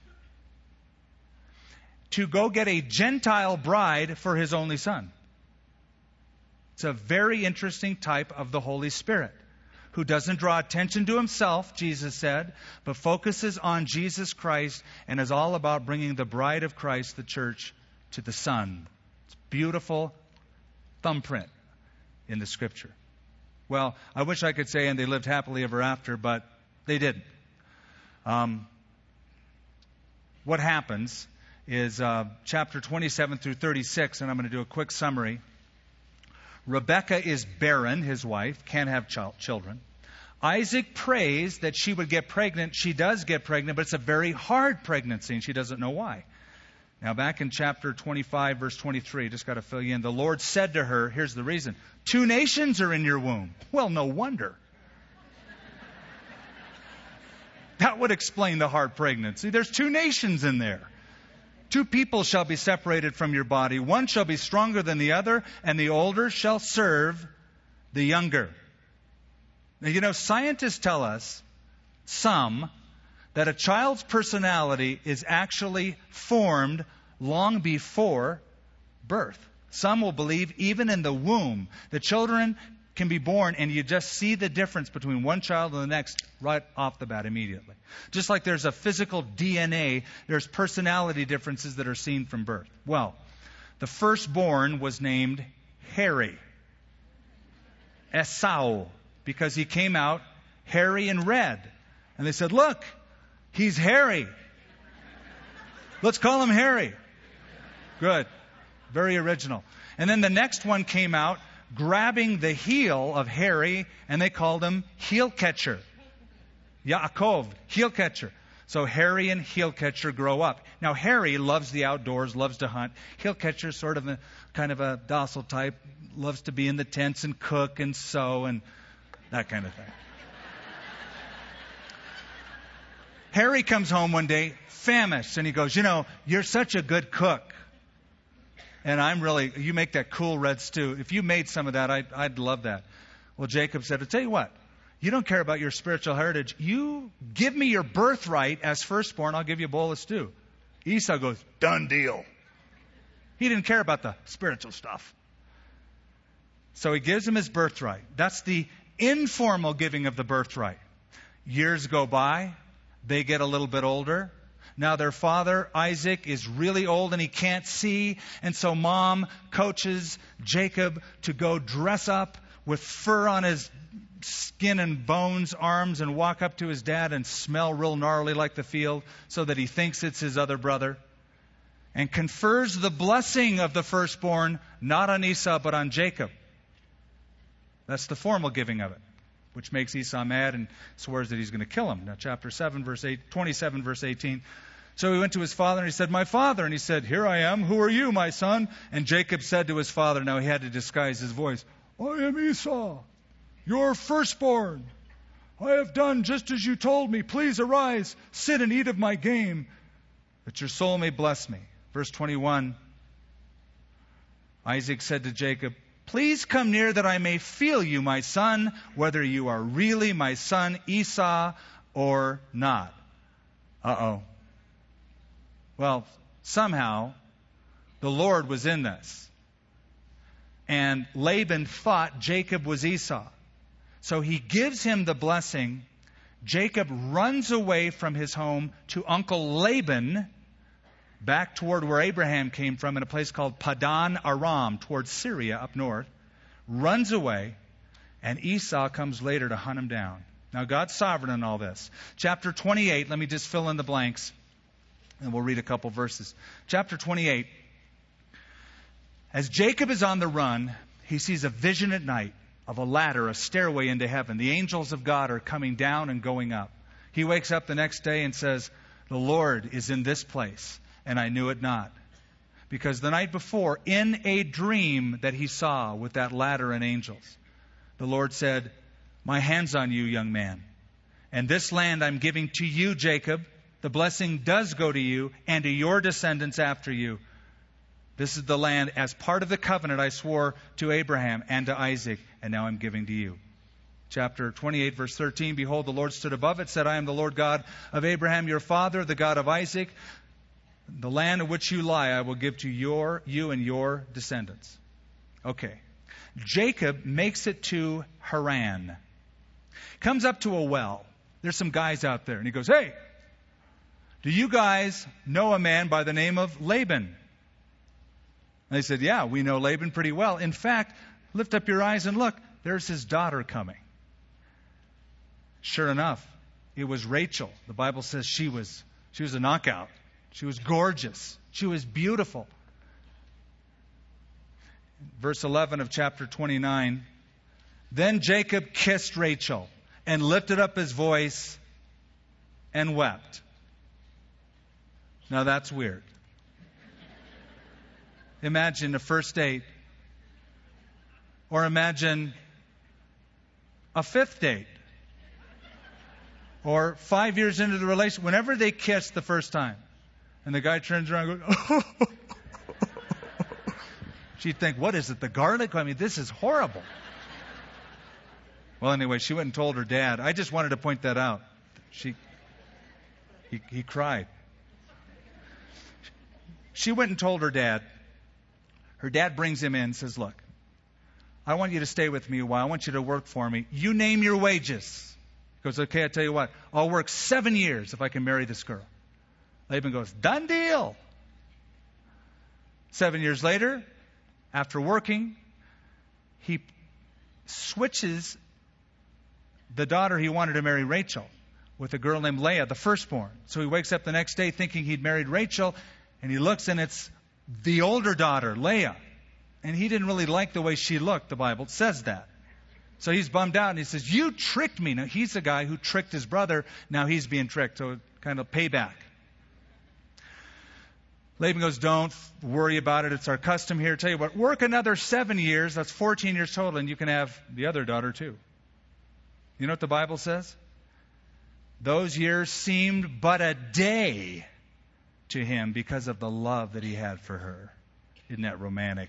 to go get a Gentile bride for his only son. It's a very interesting type of the Holy Spirit, who doesn't draw attention to himself, Jesus said, but focuses on Jesus Christ and is all about bringing the bride of Christ, the church, to the Son. It's beautiful thumbprint in the Scripture. Well, I wish I could say, and they lived happily ever after, but they didn't. What happens is chapter 27 through 36, and I'm going to do a quick summary. Rebekah is barren, his wife, can't have children. Isaac prays that she would get pregnant. She does get pregnant, but it's a very hard pregnancy, and she doesn't know why. Now, back in chapter 25, verse 23, just got to fill you in. The Lord said to her, here's the reason, 2 nations are in your womb. Well, no wonder. That would explain the hard pregnancy. There's 2 nations in there. 2 people shall be separated from your body. One shall be stronger than the other, and the older shall serve the younger. Now, you know, scientists tell us, that a child's personality is actually formed long before birth. Some will believe even in the womb, the children can be born and you just see the difference between one child and the next right off the bat immediately. Just like there's a physical DNA, there's personality differences that are seen from birth. Well, the firstborn was named Hairy. Esau, because he came out hairy and red. And they said, look, he's hairy. Let's call him Harry. Good. Very original. And then the next one came out grabbing the heel of Harry, and they called him Heel Catcher. Yaakov, Heel Catcher. So Harry and Heel Catcher grow up. Now Harry loves the outdoors, loves to hunt. Heel Catcher is sort of a kind of a docile type, loves to be in the tents and cook and sew and that kind of thing. Harry comes home one day, famished, and he goes, you know, you're such a good cook. And you make that cool red stew. If you made some of that, I'd love that. Well, Jacob said, I'll tell you what, you don't care about your spiritual heritage. You give me your birthright as firstborn, I'll give you a bowl of stew. Esau goes, done deal. He didn't care about the spiritual stuff. So he gives him his birthright. That's the informal giving of the birthright. Years go by. They get a little bit older. Now their father, Isaac, is really old and he can't see. And so mom coaches Jacob to go dress up with fur on his skin and bones, arms, and walk up to his dad and smell real gnarly like the field so that he thinks it's his other brother. And confers the blessing of the firstborn, not on Esau, but on Jacob. That's the formal giving of it, which makes Esau mad and swears that he's going to kill him. Now, chapter 27, verse 18. So he went to his father and he said, my father. And he said, here I am. Who are you, my son? And Jacob said to his father, now he had to disguise his voice, I am Esau, your firstborn. I have done just as you told me. Please arise, sit and eat of my game, that your soul may bless me. Verse 21, Isaac said to Jacob, please come near that I may feel you, my son, whether you are really my son Esau or not. Uh-oh. Well, somehow the Lord was in this. And Laban thought Jacob was Esau. So he gives him the blessing. Jacob runs away from his home to Uncle Laban, back toward where Abraham came from, in a place called Padan Aram, towards Syria up north, runs away, and Esau comes later to hunt him down. Now, God's sovereign in all this. Chapter 28, let me just fill in the blanks, and we'll read a couple verses. Chapter 28, as Jacob is on the run, he sees a vision at night. of a ladder, a stairway into heaven. The angels of God are coming down and going up. He wakes up the next day and says, the Lord is in this place, and I knew it not. Because the night before, in a dream that he saw with that ladder and angels, the Lord said, my hand's on you, young man. And this land I'm giving to you, Jacob. The blessing does go to you and to your descendants after you. This is the land as part of the covenant I swore to Abraham and to Isaac, and now I'm giving to you. Chapter 28, verse 13, behold, the Lord stood above it, said, I am the Lord God of Abraham, your father, the God of Isaac. The land in which you lie I will give to you and your descendants. Okay. Jacob makes it to Haran. Comes up to a well. There's some guys out there, and he goes, hey, do you guys know a man by the name of Laban? And they said, yeah, we know Laban pretty well. In fact, lift up your eyes and look. There's his daughter coming. Sure enough, it was Rachel. The Bible says she was a knockout. She was gorgeous. She was beautiful. Verse 11 of chapter 29. Then Jacob kissed Rachel and lifted up his voice and wept. Now that's weird. Imagine a first date. Or imagine a fifth date. Or 5 years into the relationship, whenever they kiss the first time, and the guy turns around and goes, oh. She'd think, what is it, the garlic? I mean, this is horrible. Well, anyway, she went and told her dad. I just wanted to point that out. He cried. She went and told her dad. Her dad brings him in and says, look, I want you to stay with me a while. I want you to work for me. You name your wages. He goes, okay, I tell you what. I'll work 7 years if I can marry this girl. Laban goes, done deal. 7 years later, after working, he switches the daughter he wanted to marry, Rachel, with a girl named Leah, the firstborn. So he wakes up the next day thinking he'd married Rachel, and he looks and it's the older daughter, Leah. And he didn't really like the way she looked, the Bible says that. So he's bummed out and he says, you tricked me. Now he's the guy who tricked his brother. Now he's being tricked. So kind of payback. Laban goes, don't worry about it. It's our custom here. Tell you what, work another 7 years. That's 14 years total. And you can have the other daughter too. You know what the Bible says? Those years seemed but a day to him because of the love that he had for her. Isn't that romantic?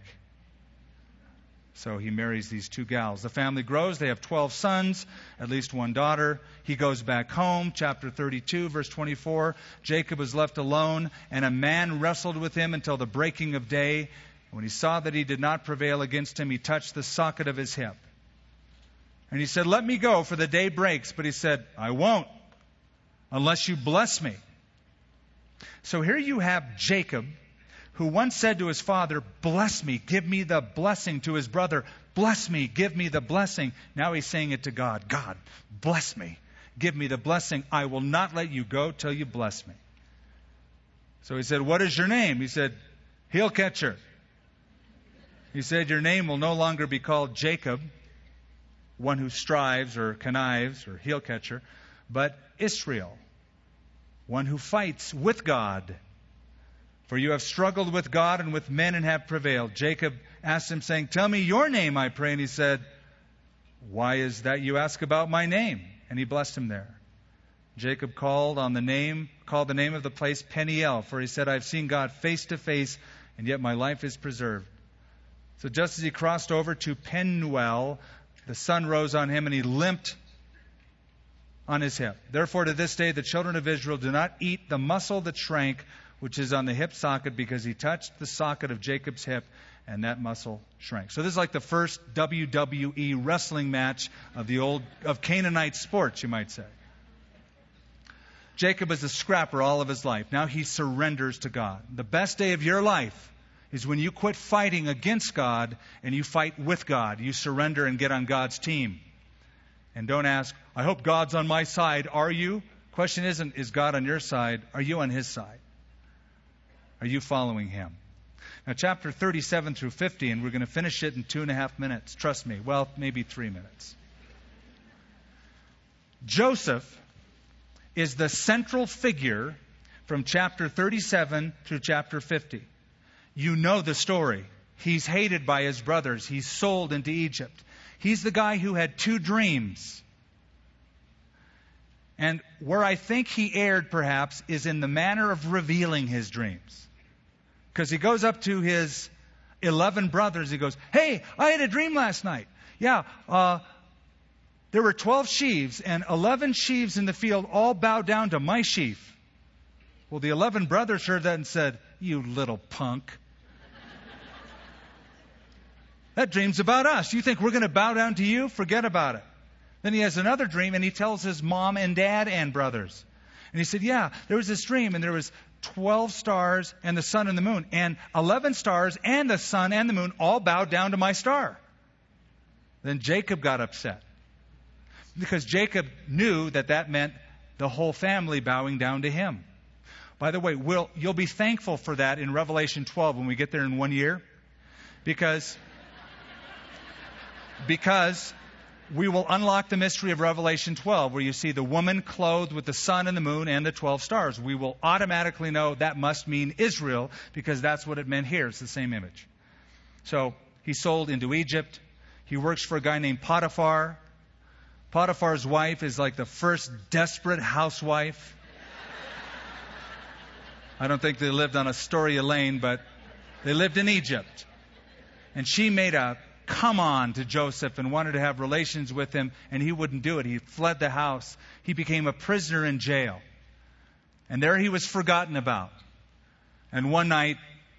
So he marries these two gals. The family grows. They have 12 sons, at least one daughter. He goes back home. Chapter 32, verse 24. Jacob was left alone, and a man wrestled with him until the breaking of day. When he saw that he did not prevail against him, he touched the socket of his hip. And he said, let me go, for the day breaks. But he said, I won't, unless you bless me. So here you have Jacob, who once said to his father, bless me, give me the blessing. To his brother, bless me, give me the blessing. Now he's saying it to God. God, bless me, give me the blessing. I will not let you go till you bless me. So he said, what is your name? He said, heel catcher. He said, your name will no longer be called Jacob, one who strives or connives or heel catcher, but Israel, one who fights with God. For you have struggled with God and with men and have prevailed. Jacob asked him, saying, tell me your name, I pray. And he said, why is that you ask about my name? And he blessed him there. Jacob called the name of the place Peniel, for he said, I've seen God face to face, and yet my life is preserved. So just as he crossed over to Penuel, the sun rose on him, and he limped on his hip. Therefore, to this day, the children of Israel do not eat the muscle that shrank, which is on the hip socket, because he touched the socket of Jacob's hip, and that muscle shrank. So this is like the first WWE wrestling match of Canaanite sports, you might say. Jacob is a scrapper all of his life. Now he surrenders to God. The best day of your life is when you quit fighting against God and you fight with God. You surrender and get on God's team. And don't ask, I hope God's on my side. Are you? Question isn't, is God on your side? Are you on His side? Are you following Him? Now, chapter 37 through 50, and we're going to finish it in 2.5 minutes. Trust me. Well, maybe 3 minutes. Joseph is the central figure from chapter 37 through chapter 50. You know the story. He's hated by his brothers. He's sold into Egypt. He's the guy who had 2 dreams. And where I think he erred, perhaps, is in the manner of revealing his dreams. Because he goes up to his 11 brothers. He goes, "Hey, I had a dream last night. Yeah, there were 12 sheaves, and 11 sheaves in the field all bowed down to my sheaf." Well, the 11 brothers heard that and said, "You little punk. That dream's about us. You think we're going to bow down to you? Forget about it." Then he has another dream, and he tells his mom and dad and brothers. And he said, "Yeah, there was this dream, and there was 12 stars and the sun and the moon, and 11 stars and the sun and the moon all bowed down to my star." Then Jacob got upset, because Jacob knew that that meant the whole family bowing down to him. By the way, you'll be thankful for that in Revelation 12 when we get there in 1 year, because we will unlock the mystery of Revelation 12, where you see the woman clothed with the sun and the moon and the 12 stars. We will automatically know that must mean Israel, because that's what it meant here. It's the same image. So he's sold into Egypt. He works for a guy named Potiphar. Potiphar's wife is like the first desperate housewife. I don't think they lived on Astoria Lane, but they lived in Egypt. And she made a come on to Joseph and wanted to have relations with him, and he wouldn't do it. He fled the house. He became a prisoner in jail. And there he was forgotten about. And one night,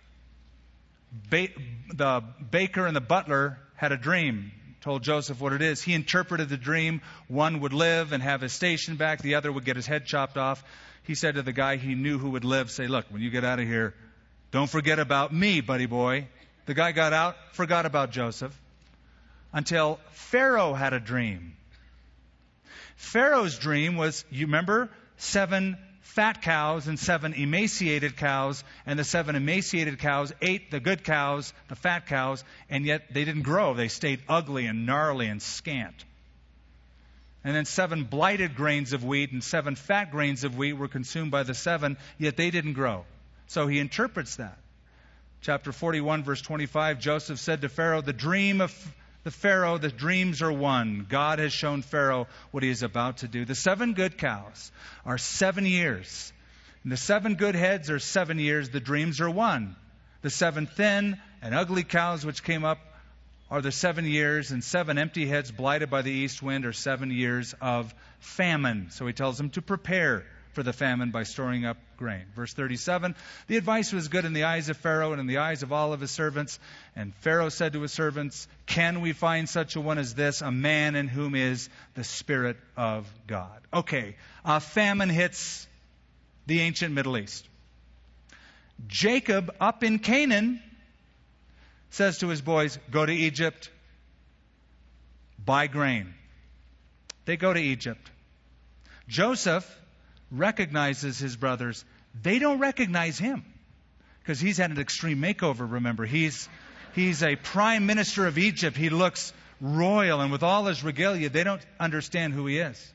the baker and the butler had a dream, told Joseph what it is. He interpreted the dream. One would live and have his station back. The other would get his head chopped off. He said to the guy he knew who would live, say, "Look, when you get out of here, don't forget about me, buddy boy." The guy got out, forgot about Joseph, until Pharaoh had a dream. Pharaoh's dream was, you remember, 7 fat cows and 7 emaciated cows, and the 7 emaciated cows ate the good cows, the fat cows, and yet they didn't grow. They stayed ugly and gnarly and scant. And then 7 blighted grains of wheat and 7 fat grains of wheat were consumed by the 7, yet they didn't grow. So he interprets that. Chapter 41, verse 25, Joseph said to Pharaoh, "The dream of the Pharaoh, the dreams are one. God has shown Pharaoh what he is about to do. The 7 good cows are 7 years. And the 7 good heads are 7 years. The dreams are one. The 7 thin and ugly cows which came up are the 7 years, and 7 empty heads blighted by the east wind are 7 years of famine." So he tells them to prepare for the famine by storing up grain. Verse 37, "The advice was good in the eyes of Pharaoh and in the eyes of all of his servants. And Pharaoh said to his servants, 'Can we find such a one as this, a man in whom is the Spirit of God?'" Okay, a famine hits the ancient Middle East. Jacob, up in Canaan, says to his boys, "Go to Egypt, buy grain." They go to Egypt. Joseph recognizes his brothers. They don't recognize him, because he's had an extreme makeover, remember. He's a prime minister of Egypt. He looks royal, and with all his regalia, they don't understand who he is.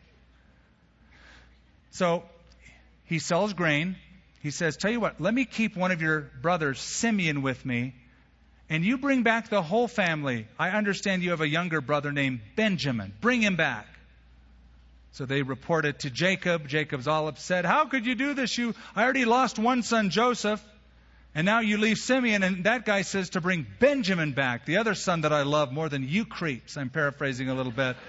So he sells grain. He says, "Tell you what, let me keep one of your brothers, Simeon, with me, and you bring back the whole family. I understand you have a younger brother named Benjamin. Bring him back." So they report it to Jacob. Jacob's all upset. "How could you do this? I already lost one son, Joseph, and now you leave Simeon." And that guy says to bring Benjamin back, the other son that I love more than you creeps. I'm paraphrasing a little bit.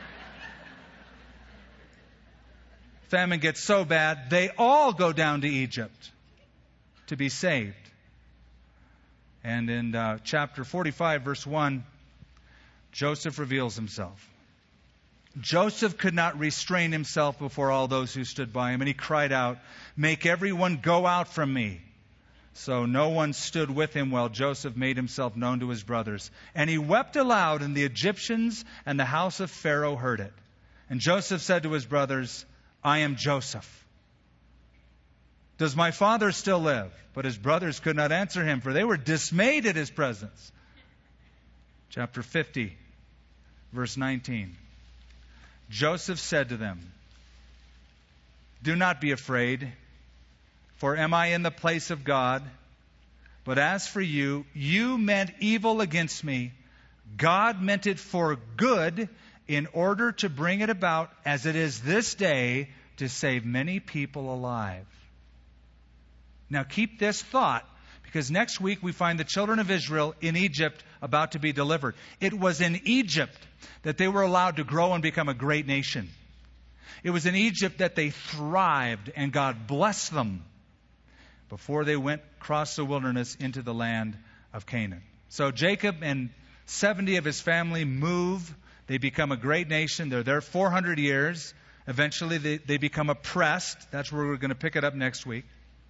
Famine gets so bad, they all go down to Egypt to be saved. And in chapter 45, verse 1, Joseph reveals himself. Joseph could not restrain himself before all those who stood by him, and he cried out, "Make everyone go out from me." So no one stood with him while Joseph made himself known to his brothers. And he wept aloud, and the Egyptians and the house of Pharaoh heard it. And Joseph said to his brothers, "I am Joseph." Does my father still live? But his brothers could not answer him, for they were dismayed at his presence. Chapter 50, verse 19. Joseph said to them, do not be afraid, for am I in the place of God? But as for you, you meant evil against me. God meant it for good, in order to bring it about as it is this day, to save many people alive. Now keep this thought, because next week we find the children of Israel in Egypt about to be delivered. It was in Egypt that they were allowed to grow and become a great nation. It was in Egypt that they thrived and God blessed them before they went across the wilderness into the land of Canaan. So Jacob and 70 of his family move. They become a great nation. They're there 400 years. Eventually they become oppressed. That's where we're going to pick it up next week.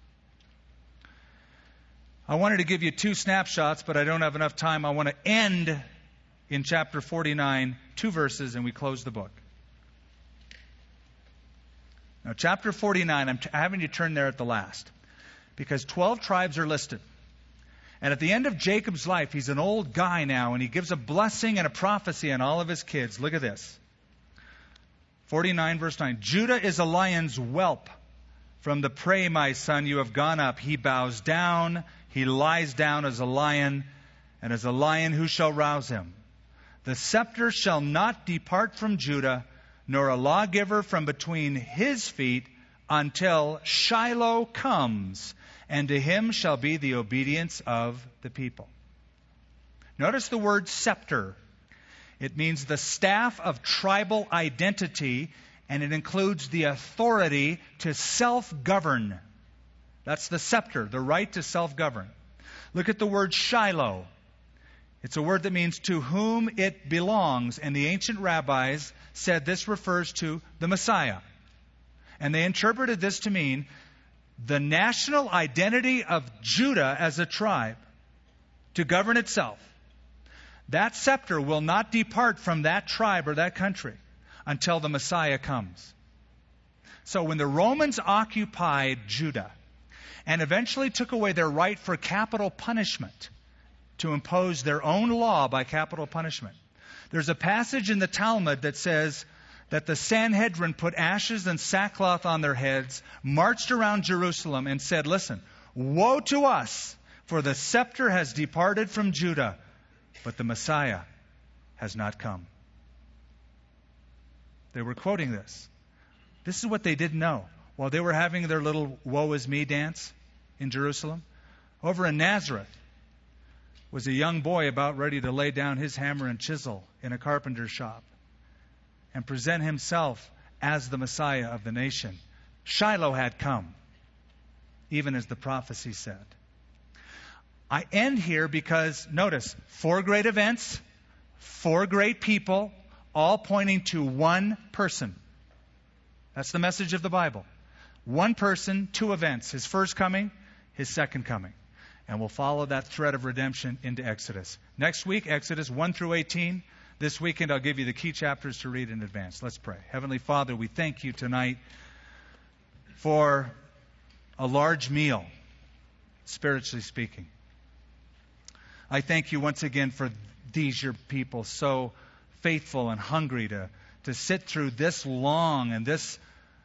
I wanted to give you 2 snapshots, but I don't have enough time. I want to end in chapter 49, 2 verses, and we close the book. Now, chapter 49, I'm having you turn there at the last, because 12 tribes are listed. And at the end of Jacob's life, he's an old guy now, and he gives a blessing and a prophecy on all of his kids. Look at this. 49, verse 9. Judah is a lion's whelp. From the prey, my son, you have gone up. He bows down. He lies down as a lion, and as a lion who shall rouse him? The scepter shall not depart from Judah, nor a lawgiver from between his feet, until Shiloh comes, and to him shall be the obedience of the people. Notice the word scepter. It means the staff of tribal identity, and it includes the authority to self-govern. That's the scepter, the right to self-govern. Look at the word Shiloh. It's a word that means to whom it belongs, and the ancient rabbis said this refers to the Messiah. And they interpreted this to mean the national identity of Judah as a tribe to govern itself. That scepter will not depart from that tribe or that country until the Messiah comes. So when the Romans occupied Judah and eventually took away their right for capital punishment, to impose their own law by capital punishment, there's a passage in the Talmud that says that the Sanhedrin put ashes and sackcloth on their heads, marched around Jerusalem, and said, listen, woe to us, for the scepter has departed from Judah, but the Messiah has not come. They were quoting this. This is what they didn't know. While they were having their little woe is me dance in Jerusalem, over in Nazareth was a young boy about ready to lay down his hammer and chisel in a carpenter's shop and present himself as the Messiah of the nation. Shiloh had come, even as the prophecy said. I end here because, notice, 4 great events, 4 great people, all pointing to one person. That's the message of the Bible. One person, 2 events. His first coming, his second coming. And we'll follow that thread of redemption into Exodus. Next week, Exodus 1 through 18. This weekend, I'll give you the key chapters to read in advance. Let's pray. Heavenly Father, we thank you tonight for a large meal, spiritually speaking. I thank you once again for these, your people, so faithful and hungry to sit through this long and this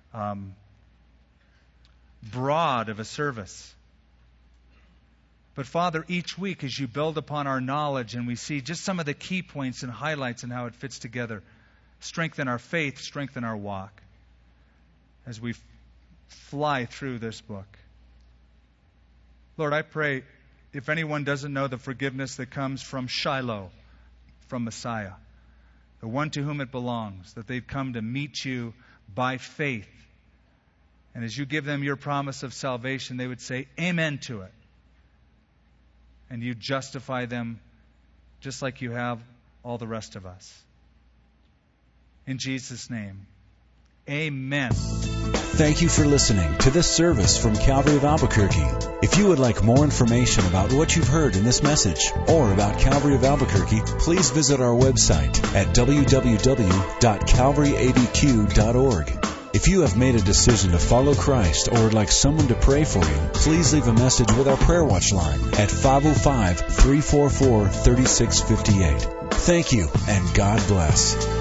broad of a service. But Father, each week as you build upon our knowledge and we see just some of the key points and highlights and how it fits together, strengthen our faith, strengthen our walk as we fly through this book. Lord, I pray if anyone doesn't know the forgiveness that comes from Shiloh, from Messiah, the one to whom it belongs, that they've come to meet you by faith. And as you give them your promise of salvation, they would say amen to it. And you justify them just like you have all the rest of us. In Jesus' name, amen. Thank you for listening to this service from Calvary of Albuquerque. If you would like more information about what you've heard in this message or about Calvary of Albuquerque, please visit our website at www.calvaryabq.org. If you have made a decision to follow Christ or would like someone to pray for you, please leave a message with our Prayer Watch line at 505-344-3658. Thank you, and God bless.